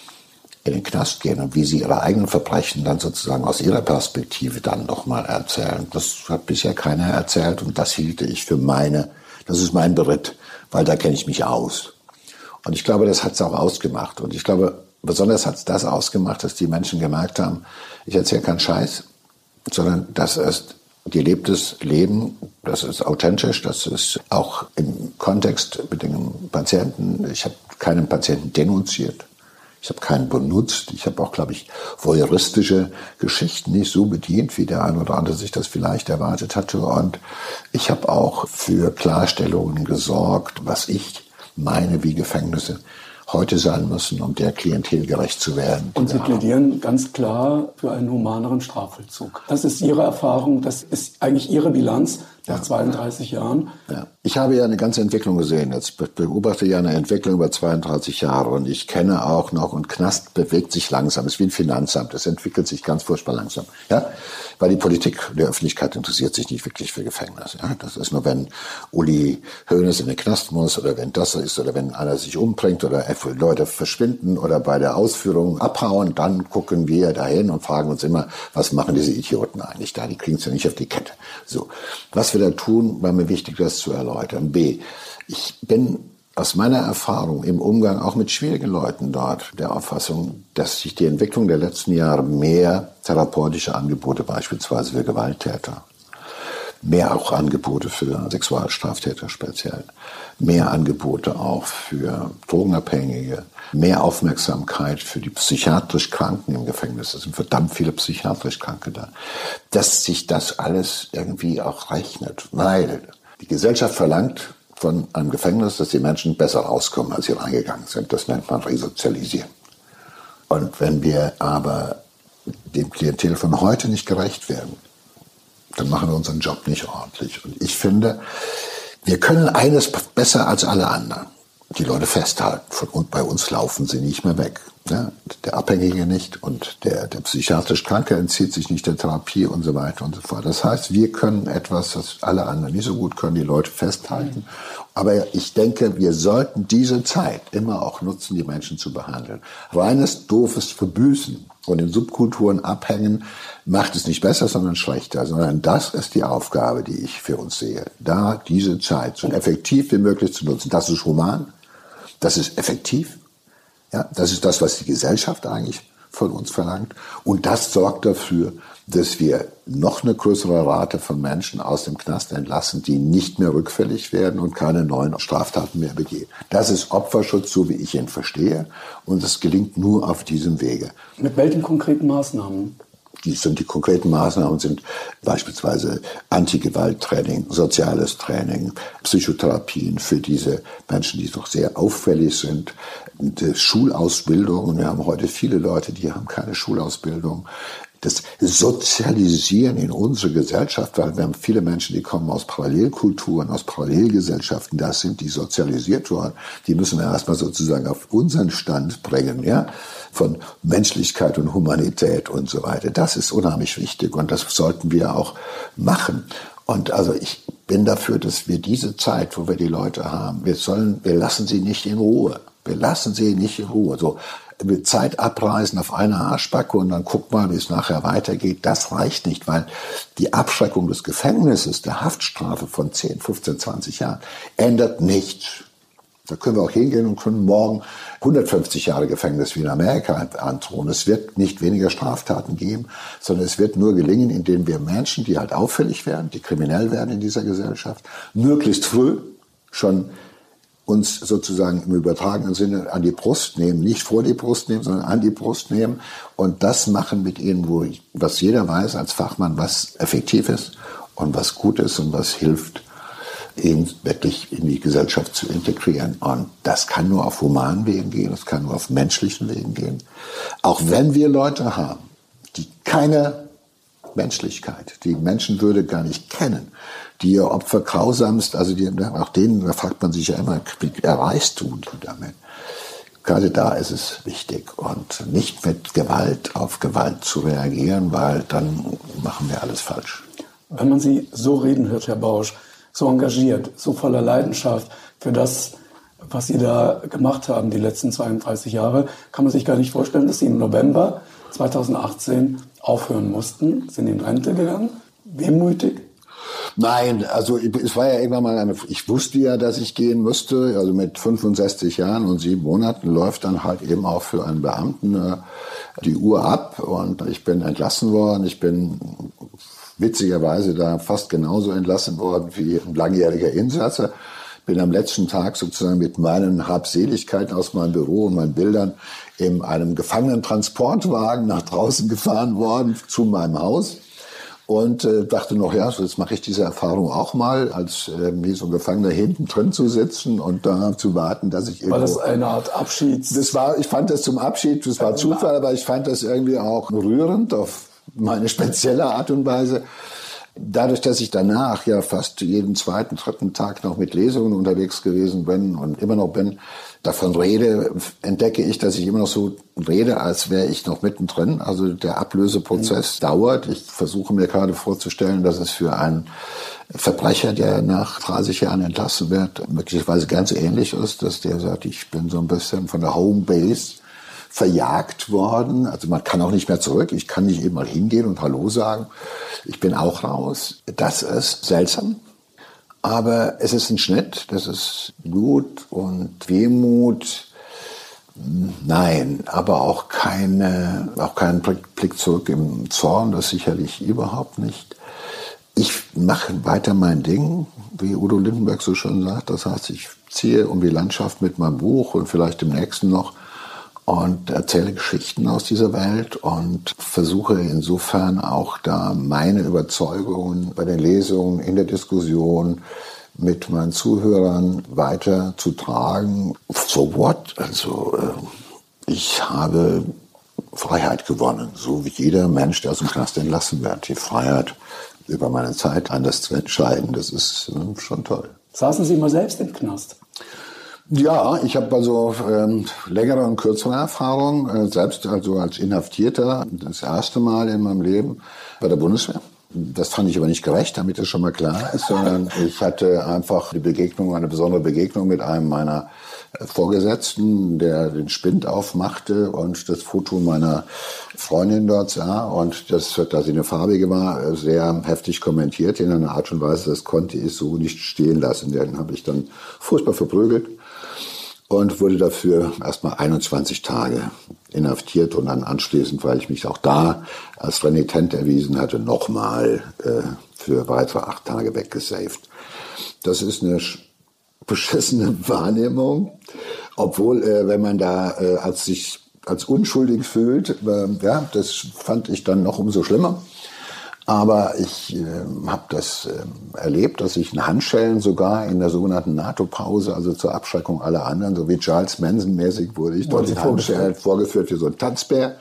in den Knast gehen und wie sie ihre eigenen Verbrechen dann sozusagen aus ihrer Perspektive dann nochmal erzählen, das hat bisher keiner erzählt und das hielte ich für das ist mein Beritt, weil da kenne ich mich aus. Und ich glaube, das hat es auch ausgemacht. Und ich glaube, besonders hat es das ausgemacht, dass die Menschen gemerkt haben, ich erzähle keinen Scheiß, sondern das ist gelebtes Leben, das ist authentisch, das ist auch im Kontext mit dem Patienten. Ich habe keinen Patienten denunziert, ich habe keinen benutzt, ich habe auch, glaube ich, voyeuristische Geschichten nicht so bedient, wie der ein oder andere sich das vielleicht erwartet hatte. Und ich habe auch für Klarstellungen gesorgt, was ich meine, wie Gefängnisse heute sein müssen, um der Klientel gerecht zu werden. Und Sie plädieren ganz klar für einen humaneren Strafvollzug. Das ist Ihre Erfahrung, das ist eigentlich Ihre Bilanz nach 32 Jahren. Ja. Ich habe ja eine ganze Entwicklung gesehen. Jetzt beobachte ja eine Entwicklung über 32 Jahre und ich kenne auch noch, und Knast bewegt sich langsam, es ist wie ein Finanzamt, es entwickelt sich ganz furchtbar langsam. Ja? Weil die Politik der Öffentlichkeit interessiert sich nicht wirklich für Gefängnis. Ja? Das ist nur, wenn Uli Hoeneß in den Knast muss oder wenn das ist oder wenn einer sich umbringt oder Leute verschwinden oder bei der Ausführung abhauen, dann gucken wir dahin und fragen uns immer, was machen diese Idioten eigentlich da? Die kriegen es ja nicht auf die Kette. So, was wir da tun, war mir wichtig, das zu erläutern. B, ich bin aus meiner Erfahrung im Umgang auch mit schwierigen Leuten dort der Auffassung, dass sich die Entwicklung der letzten Jahre mehr therapeutische Angebote beispielsweise für Gewalttäter, mehr auch Angebote für Sexualstraftäter speziell, mehr Angebote auch für Drogenabhängige, mehr Aufmerksamkeit für die psychiatrisch Kranken im Gefängnis. Es sind verdammt viele psychiatrisch Kranke da. Dass sich das alles irgendwie auch rechnet, weil die Gesellschaft verlangt von einem Gefängnis, dass die Menschen besser rauskommen, als sie reingegangen sind. Das nennt man Resozialisieren. Und wenn wir aber dem Klientel von heute nicht gerecht werden, dann machen wir unseren Job nicht ordentlich. Und ich finde, wir können eines besser als alle anderen. die Leute festhalten. Bei uns laufen sie nicht mehr weg. Ja, der Abhängige nicht und der psychiatrisch Kranke entzieht sich nicht der Therapie und so weiter und so fort. Das heißt, wir können etwas, das alle anderen nicht so gut können, die Leute festhalten. Aber ich denke, wir sollten diese Zeit immer auch nutzen, die Menschen zu behandeln. Reines, doofes Verbüßen und in Subkulturen abhängen macht es nicht besser, sondern schlechter. Sondern das ist die Aufgabe, die ich für uns sehe. Da diese Zeit so effektiv wie möglich zu nutzen. Das ist human, das ist effektiv. Ja, das ist das, was die Gesellschaft eigentlich von uns verlangt. Und das sorgt dafür, dass wir noch eine größere Rate von Menschen aus dem Knast entlassen, die nicht mehr rückfällig werden und keine neuen Straftaten mehr begehen. Das ist Opferschutz, so wie ich ihn verstehe. Und das gelingt nur auf diesem Wege. Mit welchen konkreten Maßnahmen? Die konkreten Maßnahmen sind beispielsweise Antigewalttraining, soziales Training, Psychotherapien für diese Menschen, die doch sehr auffällig sind, und Schulausbildung. Und wir haben heute viele Leute, die haben keine Schulausbildung. Das Sozialisieren in unsere Gesellschaft, weil wir haben viele Menschen, die kommen aus Parallelkulturen, aus Parallelgesellschaften, das sind die sozialisiert worden. Die müssen wir erstmal sozusagen auf unseren Stand bringen, ja, von Menschlichkeit und Humanität und so weiter. Das ist unheimlich wichtig und das sollten wir auch machen. Und also ich bin dafür, dass wir diese Zeit, wo wir die Leute haben, wir lassen sie nicht in Ruhe. Wir lassen sie nicht in Ruhe. So, Zeit abreißen auf eine Arschbacke und dann guck mal, wie es nachher weitergeht. Das reicht nicht, weil die Abschreckung des Gefängnisses, der Haftstrafe von 10, 15, 20 Jahren, ändert nichts. Da können wir auch hingehen und können morgen 150 Jahre Gefängnis wie in Amerika androhen. Es wird nicht weniger Straftaten geben, sondern es wird nur gelingen, indem wir Menschen, die halt auffällig werden, die kriminell werden in dieser Gesellschaft, möglichst früh schon uns sozusagen im übertragenen Sinne an die Brust nehmen, nicht vor die Brust nehmen, sondern an die Brust nehmen und das machen mit ihnen, was jeder weiß als Fachmann, was effektiv ist und was gut ist und was hilft, ihn wirklich in die Gesellschaft zu integrieren. Und das kann nur auf humanen Wegen gehen, das kann nur auf menschlichen Wegen gehen. Auch wenn wir Leute haben, die keine Menschlichkeit, die Menschenwürde gar nicht kennen, die ihr Opfer grausamst, also auch denen, da fragt man sich ja immer, wie erreichst du die damit? Gerade da ist es wichtig und nicht mit Gewalt auf Gewalt zu reagieren, weil dann machen wir alles falsch. Wenn man Sie so reden hört, Herr Bausch, so engagiert, so voller Leidenschaft für das, was Sie da gemacht haben, die letzten 32 Jahre, kann man sich gar nicht vorstellen, dass Sie im November 2018 aufhören mussten, sind in Rente gegangen, wehmütig. Nein, also es war ja irgendwann mal ich wusste ja, dass ich gehen müsste, also mit 65 Jahren und 7 Monaten läuft dann halt eben auch für einen Beamten die Uhr ab und ich bin entlassen worden. Ich bin witzigerweise da fast genauso entlassen worden wie ein langjähriger Insatzer. Bin am letzten Tag sozusagen mit meinen Habseligkeiten aus meinem Büro und meinen Bildern in einem Gefangenentransportwagen nach draußen gefahren worden zu meinem Haus. Und dachte noch, ja, so jetzt mache ich diese Erfahrung auch mal, als wie so ein Gefangener hinten drin zu sitzen und da zu warten, dass ich irgendwo... War das eine Art Abschied? Ich fand das zum Abschied, das war Zufall, aber ich fand das irgendwie auch rührend auf meine spezielle Art und Weise. Dadurch, dass ich danach ja fast jeden zweiten, dritten Tag noch mit Lesungen unterwegs gewesen bin und immer noch bin, davon rede, entdecke ich, dass ich immer noch so rede, als wäre ich noch mittendrin. Also der Ablöseprozess dauert. Ich versuche mir gerade vorzustellen, dass es für einen Verbrecher, der nach 30 Jahren entlassen wird, möglicherweise ganz ähnlich ist, dass der sagt, ich bin so ein bisschen von der Homebase verjagt worden. Also man kann auch nicht mehr zurück. Ich kann nicht eben mal hingehen und Hallo sagen. Ich bin auch raus. Das ist seltsam. Aber es ist ein Schnitt. Das ist Blut und Wehmut. Nein, aber auch kein Blick zurück im Zorn. Das sicherlich überhaupt nicht. Ich mache weiter mein Ding, wie Udo Lindenberg so schön sagt. Das heißt, ich ziehe um die Landschaft mit meinem Buch und vielleicht dem nächsten noch und erzähle Geschichten aus dieser Welt und versuche insofern auch da meine Überzeugungen bei den Lesungen, in der Diskussion mit meinen Zuhörern weiter zu tragen. So what? Also ich habe Freiheit gewonnen, so wie jeder Mensch, der aus dem Knast entlassen wird. Die Freiheit, über meine Zeit anders zu entscheiden, das ist schon toll. Saßen Sie mal selbst im Knast? Ja, ich habe also längere und kürzere Erfahrung, selbst also als Inhaftierter, das erste Mal in meinem Leben bei der Bundeswehr. Das fand ich aber nicht gerecht, damit das schon mal klar ist, sondern ich hatte einfach eine besondere Begegnung mit einem meiner Vorgesetzten, der den Spind aufmachte und das Foto meiner Freundin dort sah und das, da sie eine Farbige war, sehr heftig kommentiert in einer Art und Weise, das konnte ich so nicht stehen lassen. Den habe ich dann furchtbar verprügelt und wurde dafür erstmal 21 Tage inhaftiert und dann anschließend, weil ich mich auch da als renitent erwiesen hatte, nochmal für weitere 8 Tage weggesaved. Das ist eine beschissene Wahrnehmung, obwohl, wenn man da sich als unschuldig fühlt, ja, das fand ich dann noch umso schlimmer. Aber ich habe das erlebt, dass ich in Handschellen sogar in der sogenannten NATO-Pause, also zur Abschreckung aller anderen, so wie Charles Manson-mäßig, wurde ich dort in Handschellen vorgeführt wie so ein Tanzbär.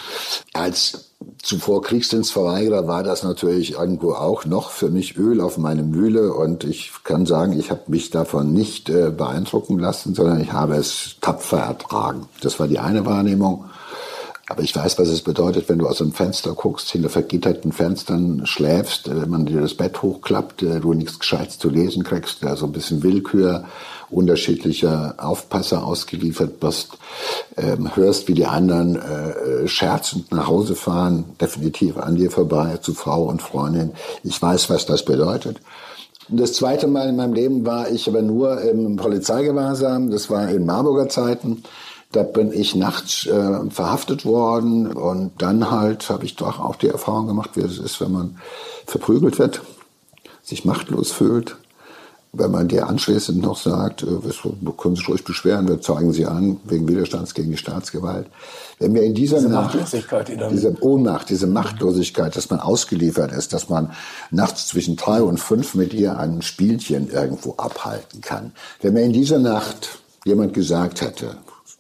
Als zuvor Kriegsdienstverweigerer war das natürlich irgendwo auch noch für mich Öl auf meine Mühle. Und ich kann sagen, ich habe mich davon nicht beeindrucken lassen, sondern ich habe es tapfer ertragen. Das war die eine Wahrnehmung. Aber ich weiß, was es bedeutet, wenn du aus einem Fenster guckst, hinter vergitterten Fenstern schläfst, man dir das Bett hochklappt, du nichts Gescheites zu lesen kriegst, so ein bisschen Willkür unterschiedlicher Aufpasser ausgeliefert bist, hörst, wie die anderen scherzend nach Hause fahren, definitiv an dir vorbei, zu Frau und Freundin. Ich weiß, was das bedeutet. Das zweite Mal in meinem Leben war ich aber nur im Polizeigewahrsam, das war in Marburger Zeiten. Da bin ich nachts verhaftet worden und dann halt habe ich doch auch die Erfahrung gemacht, wie es ist, wenn man verprügelt wird, sich machtlos fühlt. Wenn man dir anschließend noch sagt, wir können sich ruhig beschweren, wir zeigen Sie an, wegen Widerstands gegen die Staatsgewalt. Wenn wir in dieser Nacht, diese Ohnmacht, diese Machtlosigkeit, dass man ausgeliefert ist, dass man nachts zwischen 3 und 5 mit ihr ein Spielchen irgendwo abhalten kann. Wenn mir in dieser Nacht jemand gesagt hätte,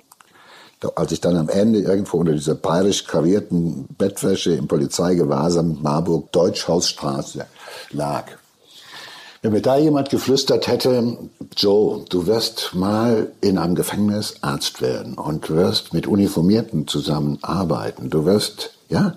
als ich dann am Ende irgendwo unter dieser bayerisch karierten Bettwäsche im Polizeigewahrsam Marburg Deutschhausstraße lag. Wenn mir da jemand geflüstert hätte, Joe, du wirst mal in einem Gefängnis Arzt werden und wirst mit Uniformierten zusammenarbeiten. Du wirst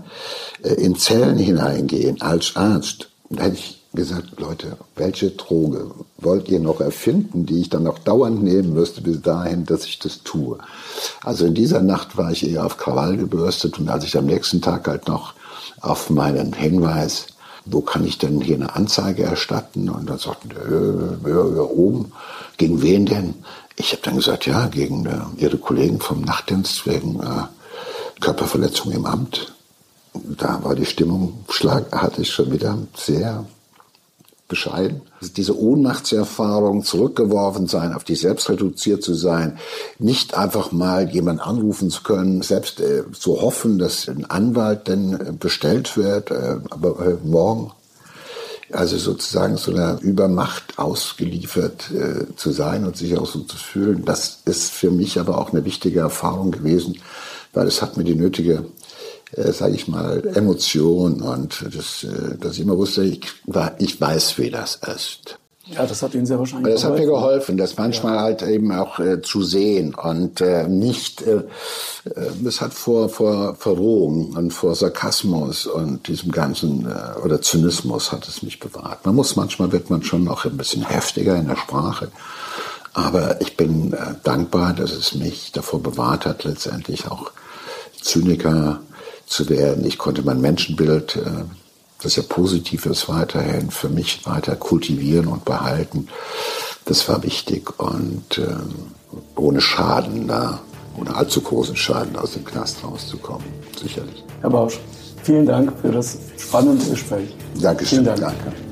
in Zellen hineingehen als Arzt. Da hätte ich gesagt, Leute, welche Droge wollt ihr noch erfinden, die ich dann noch dauernd nehmen müsste bis dahin, dass ich das tue? Also in dieser Nacht war ich eher auf Krawall gebürstet und als ich am nächsten Tag halt noch auf meinen Hinweis, wo kann ich denn hier eine Anzeige erstatten? Und dann sagten die, oben, gegen wen denn? Ich habe dann gesagt, ja, gegen Ihre Kollegen vom Nachtdienst wegen Körperverletzung im Amt. Da war die Stimmung, hatte ich schon wieder sehr bescheiden. Diese Ohnmachtserfahrung, zurückgeworfen sein, auf dich selbst reduziert zu sein, nicht einfach mal jemanden anrufen zu können, selbst zu hoffen, dass ein Anwalt denn bestellt wird, aber morgen, also sozusagen so einer Übermacht ausgeliefert zu sein und sich auch so zu fühlen, das ist für mich aber auch eine wichtige Erfahrung gewesen, weil es hat mir die nötige sage ich mal, Emotion und dass ich immer wusste, ich weiß, wie das ist. Ja, das hat Ihnen sehr wahrscheinlich geholfen. Das hat mir geholfen, das manchmal halt eben auch zu sehen und nicht, es hat vor Verrohung und vor Sarkasmus und diesem ganzen, oder Zynismus hat es mich bewahrt. Manchmal wird man schon noch ein bisschen heftiger in der Sprache, aber ich bin dankbar, dass es mich davor bewahrt hat, letztendlich auch Zyniker zu werden. Ich konnte mein Menschenbild, das ja positiv ist, weiterhin für mich weiter kultivieren und behalten. Das war wichtig und ohne Schaden, ohne allzu großen Schaden aus dem Knast rauszukommen, sicherlich. Herr Bausch, vielen Dank für das spannende Gespräch. Dankeschön. Vielen Dank. Danke.